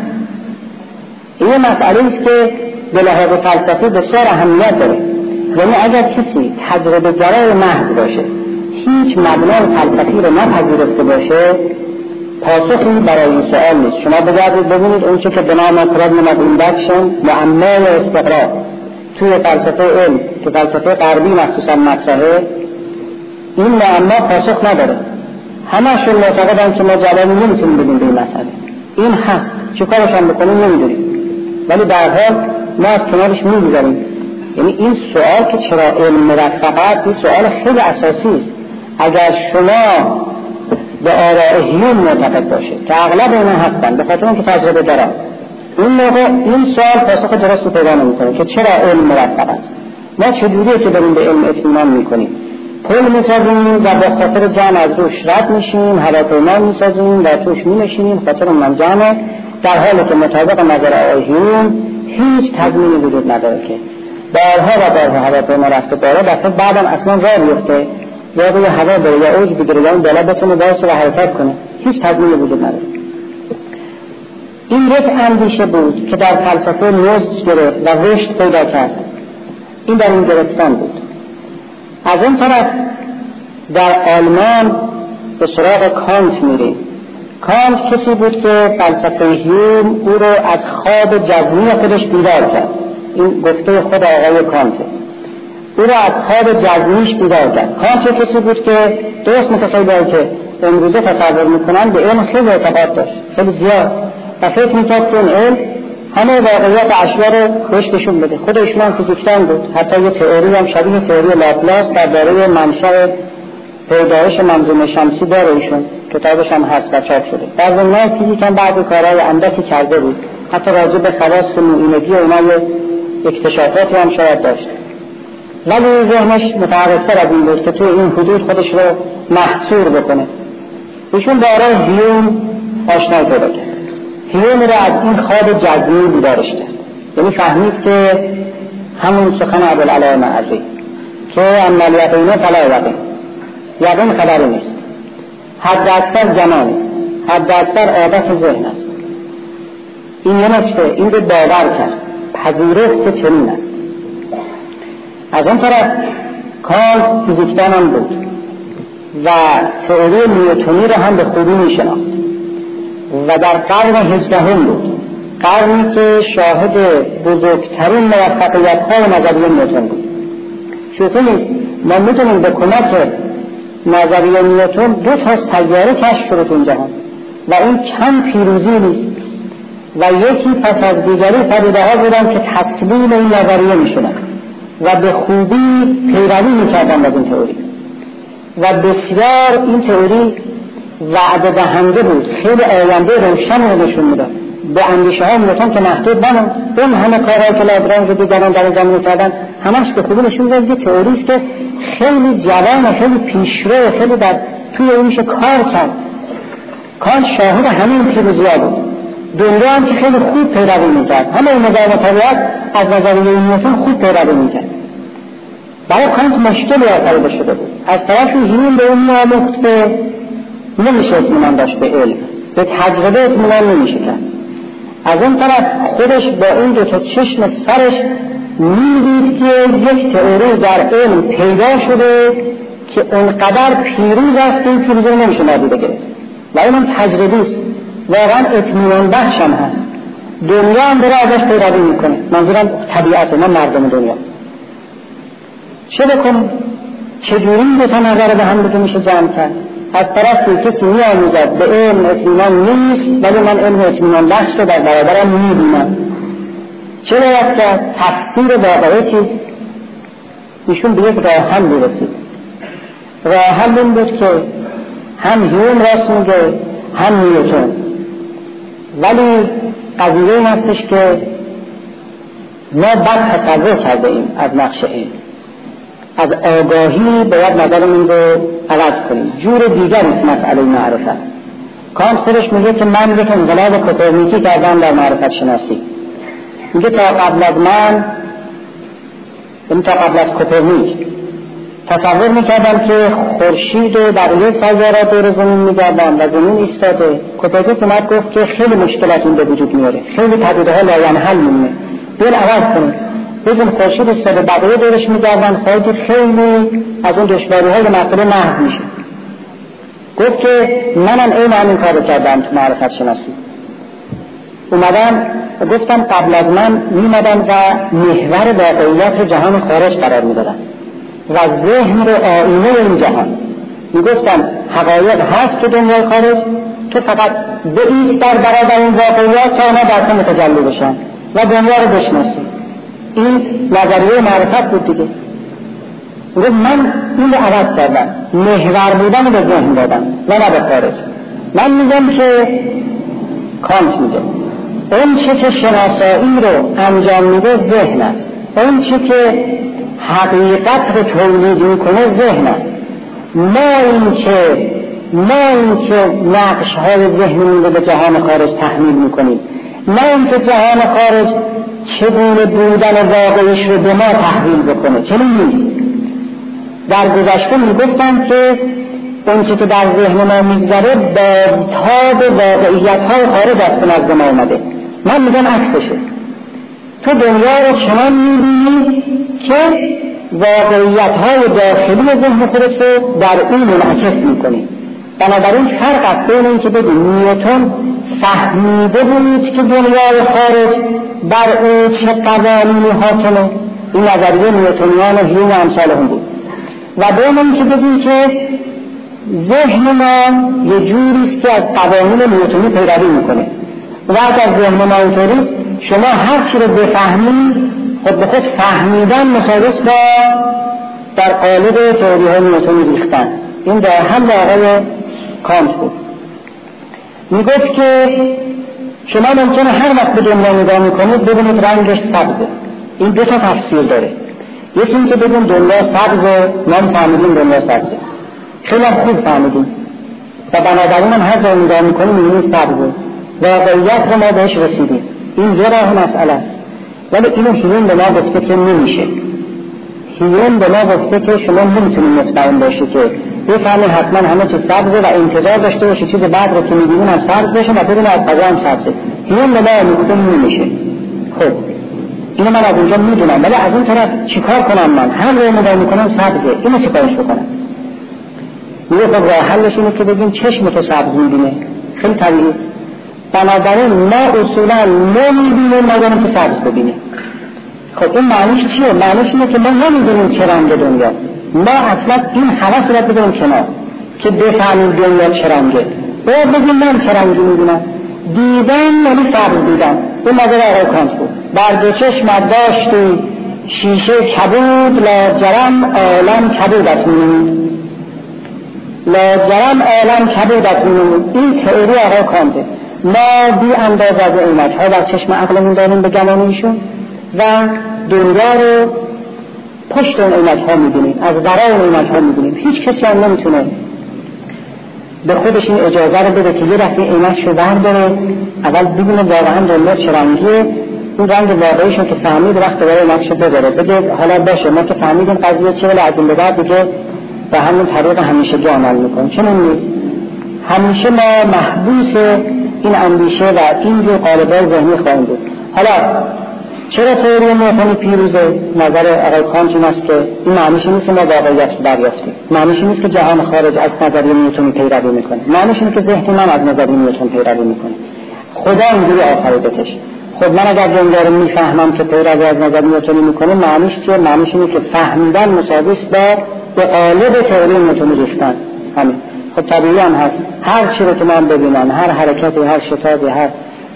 این مسئله است که به لحاظ فلسفی بسیار اهمیت داره. یعنی اگر کسی تجربه گرای محض باشه، هیچ مبنای فلسفی رو نپذیرفته باشه، پاسخی برای این سوال نیست. شما بگردید ببینید اون چه که به نام پرابلم اف ایندکشن، معمای استقرار توی فلسفه علم، تو فلسفه غربی مخصوصا مطرحه، این معما پاسخ نداره. همه‌شون معتقدن که ما جوابی نمیتونیم بدیم به این مسئله. این هست، چه کارش هم بکنیم نمیدونیم، ولی در حال ما از کنارش میگذاریم. یعنی این سوال که چرا علم مرفق است، این سوال خیلی اساسی است. اگر شما به آراء هیوم معتقد باشه که اغلب اینا هستن به خاطر اینکه تجربه دارن، این موقع این سوال پاسخ درستی پیدا نمیکنه که چرا علم مرفق است. ما چجوریه که داریم به علم اطمینان میکنیم؟ پل میسازیم و با خاطر جمع از روش رد میشیم، هواپیما میسازیم و توش مینشینیم خاطر من جمعه، در حالی که مطابق نظر آقای هیوم هیچ تضمینی وجود نداره که بارها و بارها هواپیما رفته بالا، دفعه بعدم اصلا راه بیفته یا روی هوا بره یا اوج بگیره یا اون بالا بتونه باعث و حرکت کنه. هیچ تضمینی وجود نداره. این یک اندیشه بود که در فلسفه نزد گرفت و رشد پیدا کرد. این در انگلستان بود. از اون طرف در آلمان به سراغ کانت میریم. کانت کسی بود که فلسفه هیوم او رو از خواب جزمی خودش بیدار کرد. این گفته خود آقای کانته. او رو از خواب جزمیش بیدار کرد. کانت کسی بود که درست مثل خیلی هایی که امروزه تصور میکنن به علم خیلی اعتقاد داشت، خیلی زیاد، و فکر میکرد که این علم همه واقعیت اشیا رو خشکشون بده. خود ایشون هم فیزیکدان بود، حتی یه تئوری هم شبیه تئوری لاپلاس درباره منشأ پیدایش منظومه شمسی داره. ایشون کتابش هم هست و چاپ شده. در زمینه فیزیک هم بعضی کارهای اندکی کرده بود، حتی راجع به خواص موئینگی و اینا اکتشافاتی هم شاید داشت، ولی ذهنش متحرک‌تر از این بود که توی این حدود خودش رو محصور بکنه. ایشون با آراء هیوم آشنایی پیدا کرد. هیوم رو از این خواب جزمی بیدارش کرد. یعنی فهمید که همون سخن ابوالعلا معرری که اما الیقین فلا یقین، یقین خبری نیست، حد اکثر گمان است، حد اکثر عادت ذهن است. این یه نکته، این رو باور کرد، پذیرفت که چنین است. از اون طرف کانت فیزیکدان هم بود و تئوری نیوتنی رو هم به خوبی میشناخت و در قرن هجدهم بود، قرنی که شاهد بزرگترین موفقیت‌های نظریه نیوتن بود. شوخی نیست، ما میتونیم به کمک نظریه نیوتن دو تا سیاره کشف شده تو این جهان و این کم پیروزی نیست و یکی پس از دیگری پدیده ها بودن که تسلیم این نظریه می شدن و به خوبی پیروی می کردن از این تئوری و بسیار این تئوری وعده دهنده بود، خیلی آینده روشن رو نشون میداد. به اندیشه های نیوتن که محدود نموند، اون همه کارهایی که لاگرانژ و دیگران در زمینه کردن همش به خوبی نشون میداد که تئوری است که خیلی جوان و خیلی پیشرو، خیلی در توی اون میشه کار کرد. کانت شاهد همین پیروزی‌ها بود. دنیا هم که خیلی خوب پیروی میکرد، همه این نظام طبیعت از نظریه نیوتن خوب پیروی میکرد. برای کانت مشکلی آفریده شده بود. از طرف هیون به اون آموخت که نمیشه اطمینان داشت به علم، به تجربه اطمینان نمیشه کرد. از اون طرف خودش با این دو تا چشم سرش میدید که یک تئوری در علم پیدا شده که اونقدر پیروز است که این پیروزی نمیشه نادیده گرفت و اونم تجربی است، واقعا اطمینان بخش هم هست. دنیا هم داره ازش پیروی میکنه، منظورم طبیعت، نه مردم دنیا. چه بکنم؟ چجوری دو تا نظر به هم دیگه میشه جمع کرد؟ از طرفی کسی می‌آموزد به علم اطمینان نیست، ولی من علم اطمینان بخش رو در برابرم می‌بینم. چه باید کرد؟ تفسیر واقعی چیز ایشون به یک راه حل رسید. راه حل این بود که هم هیوم راست میگه هم نیوتن، ولی قضیه این هستش که ما بد تصور کرده ایم از نقش علم. از آگاهی باید نظرمون رو عوض کنیم، جور دیگر است مسئله معرفت. کانت خودش میگه که من یک انقلاب کوپرنیکی کردم در معرفت شناسی. میگه تا قبل از من، یعنی تا قبل از کوپرنیک تصور میکردم که خورشید و بقیه سیارات دور زمین میگردن و زمین ایستاده. کوپرنیک اومد گفت که خیلی مشکلات این به وجود میاره، خیلی پدیده‌ها لاینحل میمونه، بیاین عوض کنیم. بزن خورشید استاده بقیه دورش میگردن، خواهید خیلی از اون دشواری های مسئله محو میشه. گفت که منم این همین کار رو کردم تو معرفت شناسی. اومدم گفتم قبل از من میمدن و محور واقعیت رو جهان خارج قرار میدادن و ذهن رو آینه این جهان. میگفتم حقایق هست تو دنیای خارج، تو فقط بایست در برابر این واقعیت تا اونا در تو متجلی بشن و دنیا رو بشناسی. این نظریه معرفت بود دیگه. گفت من این رو عوض کردم، محور بودن رو به ذهن دادم و نه به خارج. من میگم که کانت میگه اون چه که شناسایی رو انجام میده ذهن است، اون چه که حقیقت رو تولید میکنه ذهن است. ما این که ما این که نقش های ذهنمون رو به جهان خارج تحمیل میکنیم، نه این که جهان خارج چگونه بودن واقعیش رو به ما تحویل بکنه. چنین نیست. در گذشته میگفتم که اون چه که در ذهن ما میگذره بازتاب واقعیت های خارج از نزد ما اومده. من میگم عکسشه. تو دنیا رو چنان میبینی که واقعیت های داخلی ذهن خودت رو در اون منعکس میکنی. بنابراین فرق است بین این که بگیم نیوتن فهمیده بود که دنیای خارج بر او چه قوانینی حاکمه، این نظریه نیوتنیان و هیوم و امثالهم بود، و بین این که بگیم که ذهن ما یه جوریست که از قوانین نیوتنی پیروی میکنه و اگر ذهن ما اینطوریست شما هر چی رو بفهمید خود به خود فهمیدن مساویس با در قالب تئوری های نیوتنی ریختن. این در هم به آقای کانت بود. میگفت که شما ممکنه هر وقت به دنیا نگاه میکنید ببینید رنگش سبزه. این دو تا تفسیر داره. یکی این که بگیم دنیا سبزه، ما فهمیدیم دنیا سبزه، خیلی هم خوب فهمیدیم و بنابراین هم هر جا نگاه میکنیم میبینیم سبزه، واقعیت رو ما بهش رسیدیم. این یه راه مسئله است. ولی اینو هیوم به ما گفته که نمیشه. هیوم به ما گفته که شما نمیتونید مطمئن باشید که بفهمید حتما همه چیز سبزه و انتظار داشته باشید چیز بعد رو که میبینید هم سبز بشه و بدون از قضا هم سبزه. هیوم به ما میگفته نمیشه. خب اینو من از اونجا میدونم، ولی از اون طرف چیکار کنم؟ من هم رو نگاه میکنم سبزه، اینو چیکارش بکنم؟ میگه خب راه حلش اینه که بگیم چشم تو سبز میبینه، خیلی طبیعی است. بنابراین ما اصولا نمیبینیم مگر اینکه سبز ببینیم. خب این معنیش چیه؟ معنیش اینه که ما نمیدونیم چه رنگ دنیا، ما اصلا این حواس رو بذاریم کنار که بفهمیم دنیا چرنگه. باید بگیم من چرنگی میبینم. دیدن یعنی سبز دیدن. این نظر آقای کانت بود. بر دو چشمت داشتی شیشه کبود، لاجرم عالم کبودت می‌نمود. لاجرم عالم کبودت می‌نمود. این تئوری آقای کانته. ما بی اندازه از عینک‌ها در چشم عقلمون داریم به گمان ایشون و دنیا رو پشت اون عینک‌ها می‌بینیم، از ورای اون عینک‌ها می‌بینیم. هیچ کسی هم نمی‌تونه به خودش این اجازه رو بده که یه دفعه عینکش رو برداره، اول ببینه واقعا دنیا چه رنگیه، اون رنگ واقعیشون که فهمید وقت برای عینکش رو بذاره، بگه حالا باشه ما که فهمیدیم قضیه چیه ولی از این به بعد دیگه به همون طریق همیشگی عمل می‌کنیم. چون نیست همیشه ما محبوس این اندیشه و این جو قالب‌های ذهنی خواهیم بود. حالا چرا تئوری نیوتن پیروزه؟ نظر آقای کانت این است که این معنیش نیست ما واقعیت دریافتیم، معنیش نیست که جهان خارج از نظریه نیوتن پیروی میکنه، معنیش اینه که ذهن من از نظریه نیوتن پیروی میکنه. خدا اینجوری آفریدتش. خب من اگر دنیا رو میفهمم که پیروی از نظریه نیوتن میکنه، معنیش چیه؟ معنیش اینه که فهمیدن مساوی است با به قالب تئوری نیوتن ریختن. همین. خب طبیعی هم هست هر چی رو که من ببینم، هر حرکتی، هر شتابی، هر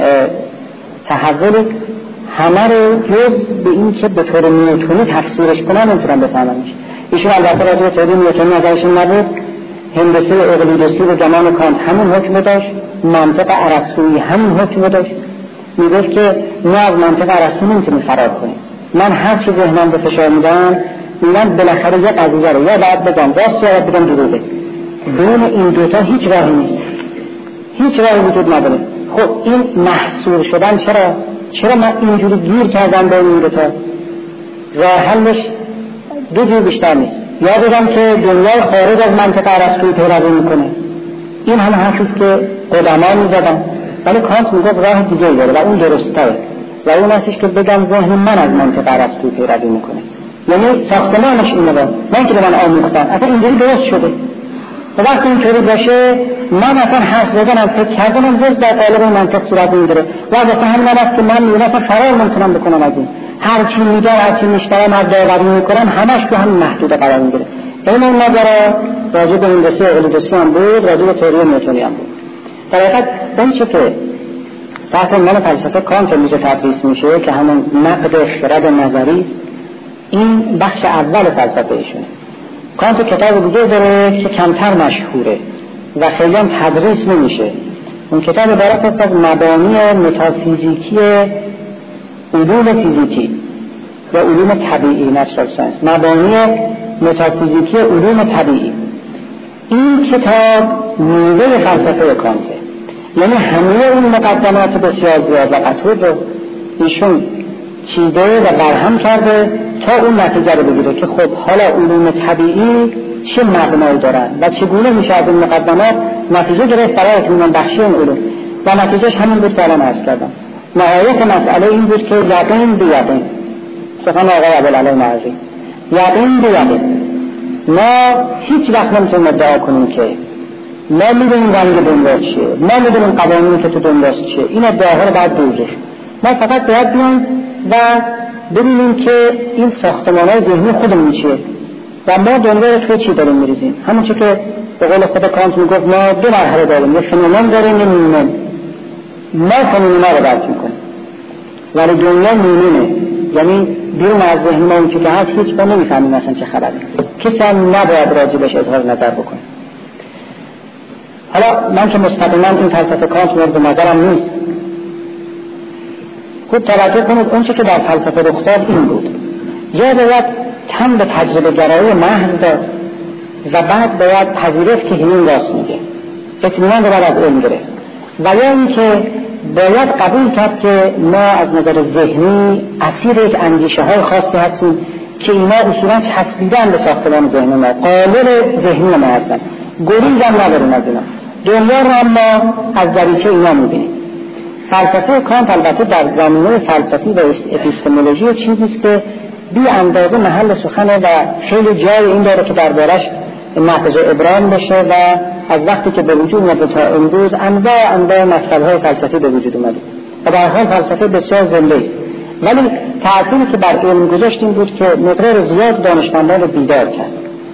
تحولی، همه رو جز به این که به طور نیوتنی تفسیرش کنن نمیتونن بفهمنش. ایشون البته راجع به تئوری نیوتنی نظرشون نبود. هندسه اقلیدوسی و گمان کانت همون حکم داشت، منطق ارسطویی همون حکم داشت. میگفت که ما از منطق ارسطو نمیتونیم فرار کنیم. من هر چی ذهنم به فشار میدم میگم بالاخره یه قضیه رو یا باید بگم راست یا بگم دروغه. بین این دوتا هیچ راهی نیست، هیچ راهی وجود نداره. خب این محصور شدن چرا؟ چرا من اینجوری گیر کردم به این دوتا؟ راه حلش دو جور بیشتر نیست. یا بگم که دنیای خارج از منطق ارسطویی پیروی میکنه، این همه حرفیست که قدما میزدن، ولی کانت میگه راه دیگه داره و اون درست‌تره و اون هستش که بگم ذهن من از منطق ارسطویی پیروی میکنه. یعنی ساختمانش اینه، من که به من آموختن اصلا اینجوری درست شده. و وقتی اینطوری باشه من اصلا حرف زدنم فکر کردنم جز در قالب منطق صورت میگیره و واسه همین است که من میگم اصلا فرار نمیتونم بکنم از این. هر چی میگم، هر چی میشترم، هر داوری میکنم همش تو همین محدوده قرار میگیره. این اون نظر راجع به هندسه اقلیدوسی هم بود، راجع به تئوری نیوتنی هم بود. در حقیقت اون چه که تحت عنوان فلسفه کانت میشه تدریس میشه که همون نقد خرد نظری، این بخش اول فلسفه ایشونه. کانت کتاب دیگه داره که کمتر مشهوره و خیلی هم تدریس نمیشه. اون کتاب عبارت است از مبانی متافیزیکی علوم فیزیکی یا علوم طبیعی، نچرال ساینس، مبانی متافیزیکی علوم طبیعی. این کتاب میوه فلسفه کانته، یعنی همه اون مقدمات بسیار زیاد و قطور رو ایشون چیده و برهم کرده تا اون نتیجه رو بگیره که خب حالا علوم طبیعی چه مبنایی دارن و چگونه میشه از این مقدمات نتیجه گرفت برای اطمینان بخشی اون علوم و نتیجهش همین بود که الان عرض کردم. نهایت مسئله این بود که یقین به یقین، سخن آقای ابوالعلا مرزی، یقین به یقین، ما هیچ وقت نمیتونیم ادعا کنیم که ما میدونیم رنگ دنیا چیه، ما میدونیم قوانینی که تو دنیاست چیه. این ادعاها رو باید دور ریخت. ما فقط باید بیایم و ببینیم که این ساختمان‌های ذهنی خودمون چیه و ما دنیا رو توی چی داریم میریزیم. همون چه که به قول خود کانت میگفت ما دو مرحله داریم، یه فنومن داریم یه نمونه. ما فنومن رو درک میکنیم ولی دنیا نمونه، یعنی بیرون از ذهن ما اون چی که هست هیچ با نمیفهمیم اصلا چه خبره. کسی هم نباید راجبش اظهار نظر بکنه. حالا من که مستقیما این فلسفه کانت مورد نظرم نیست، خود توجه کنید اون چی که در فلسفه رخ داد این بود: یا باید تن به تجربه گرایی محض داد و بعد باید پذیرفت که همین راست میگه، اطمینان رو باید از علم گرفت، و یا اینکه باید قبول کرد که ما از نظر ذهنی اسیر یک اندیشه های خاصی هستیم که اینا اصولا چسبیدن به ساختمان ذهن ما، قالب ذهنی ما هستن، گریز هم نداریم از اینا. دنیا رو هم ما از دریچه اینا میبینیم. فلسفه کانت البته در زمینه فلسفی و اپیستمولوژی چیزیست که بی اندازه محل سخنه و خیلی جای این داره که دربارش نقض و ابرام بشه و از وقتی که به وجود اومده تا امروز انواع انواع مکتب‌های فلسفی به وجود اومده و در حال فلسفه بسیار زنده است. ولی تأثیری که بر علم گذاشت این بود که مقدار زیاد دانشمندان رو بیدار کرد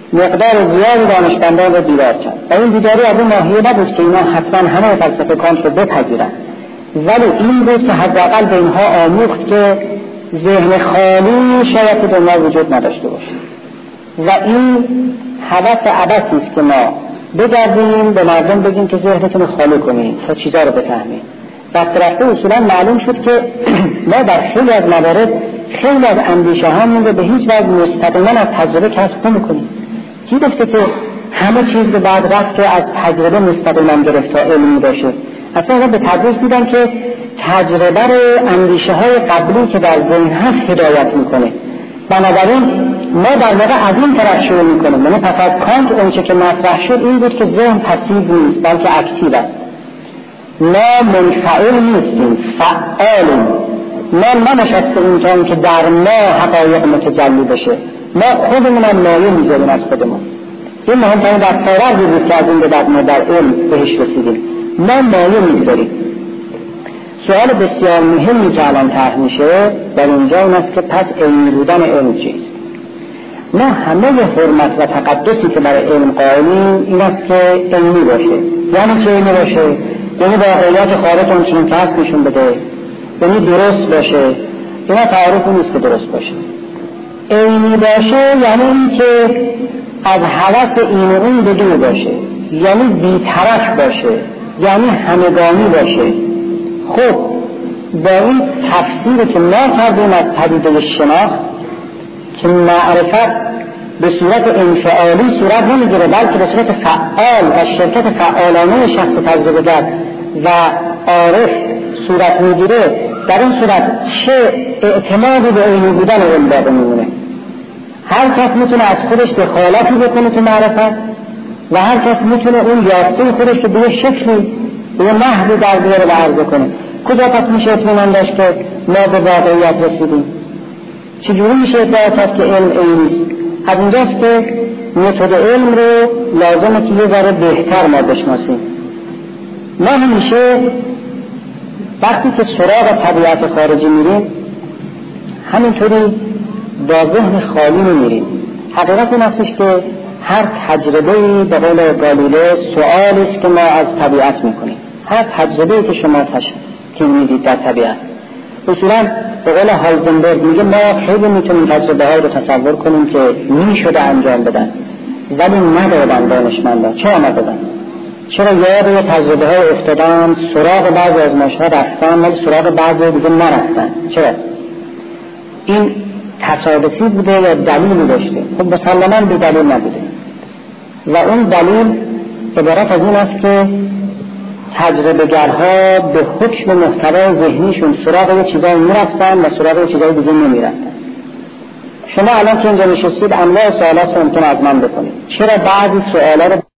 مقدار زیادی دانشمندان رو بیدار کرد و این بیداری از اون ناحیه نبود که اینا حتما همه فلسفه کانت رو بپذیرن، ولی این بود که حداقل به اینها آموخت که ذهن خالی شاید که دنیا وجود نداشته باشه و این هوس عبثی است که ما بگردیم به مردم بگیم که ذهنتون رو خالی کنید تا چیزا رو بفهمید. رفته رفته اصولا معلوم شد که ما در خیلی از موارد خیلی از اندیشه هامون رو به هیچ وجه مستقیما از تجربه کسب نمی‌کنیم. کی گفته که همه چیز رو بعد رفت که از تجربه مستقیما گرفت تا علمی باشه؟ اصلا من به تدریج دیدم که تجربه رو اندیشه های قبلی که در ذهن هست هدایت میکنه. بنابراین ما در واقع از این طرف شروع میکنیم، یعنی پس از کانت اونچه که مطرح شد این بود که ذهن پسیو نیست بلکه اکتیو است. ما منفعل نیستیم، فعالیم. ما ننشستیم تا اینکه در ما حقایق متجلی بشه، ما خودمون هم مایه میذاریم از خودمون. این مهمترین در فارغی بود که از این به بعد ما در علم بهش رسیدیم، ما مایه میذاریم. سوال بسیار مهمی که الان طرح میشه در اینجا این است که پس علمی بودن علم چیست؟ ما همه حرمت و تقدسی که برای علم قائلیم این است که علمی باشه. یعنی چه علمی باشه؟ یعنی واقعیت خارج اون چنین که هست نشون بده، یعنی درست باشه. اینا تعارف نیست که درست باشه. علمی باشه یعنی این که از هوس این و اون بدور باشه، یعنی بی‌طرف باشه، یعنی همگانی باشه. خب با این تفسیری که ما کردیم از پدیده شناخت که معرفت به صورت انفعالی صورت نمیگیره بلکه به صورت فعال و شرکت فعالانه شخص تجربه‌گر و عارف صورت میگیره، در این صورت چه اعتمادی به علمی بودن علم باقی میمونه؟ هر کس میتونه از خودش دخالتی بکنه تو معرفت و هر کس میتونه اون یافته خودش رو به یه شکلی به یه نحوی در بیاره و عرضه کنه. کجا پس میشه اطمینان داشت که ما به واقعیت رسیدیم؟ چجوری میشه ادعا کرد که علم علم نیست؟ از اینجاست که متد علم رو لازمه که یه ذره بهتر ما بشناسیم. ما همیشه وقتی که سراغ طبیعت خارجی میریم همینطوری با ذهن خالی نمیریم. حقیقت این هستش که هر تجربه‌ای به قول گالیله سؤالی است که ما از طبیعت میکنیم. هر تجربه‌ای که شما تشکیل میدید در طبیعت، اصولا به قول هایزنبرگ میگه ما خیلی میتونیم تجربه‌های رو تصور کنیم که میشده انجام بدن ولی ندادن دانشمندا. چرا ندادن؟ چرا یاد یه تجربه های افتادن، سراغ بعضی آزمایش ها رفتن ولی سراغ بعضی دیگه نرفتن؟ چرا؟ این تصادفی بوده یا دلیلی داشته؟ خب مسلماً بی دلیل نبوده و اون دلیل عبارت از این است که تجربه‌گرها به حکم محتوای ذهنیشون سراغ یه چیزایی میرفتن و سراغ یه چیزای دیگه نمیرفتن. شما الان که اینجا نشستید انواع سوالات رو ممکنه از من بکنید. چرا بعضی سوالا رو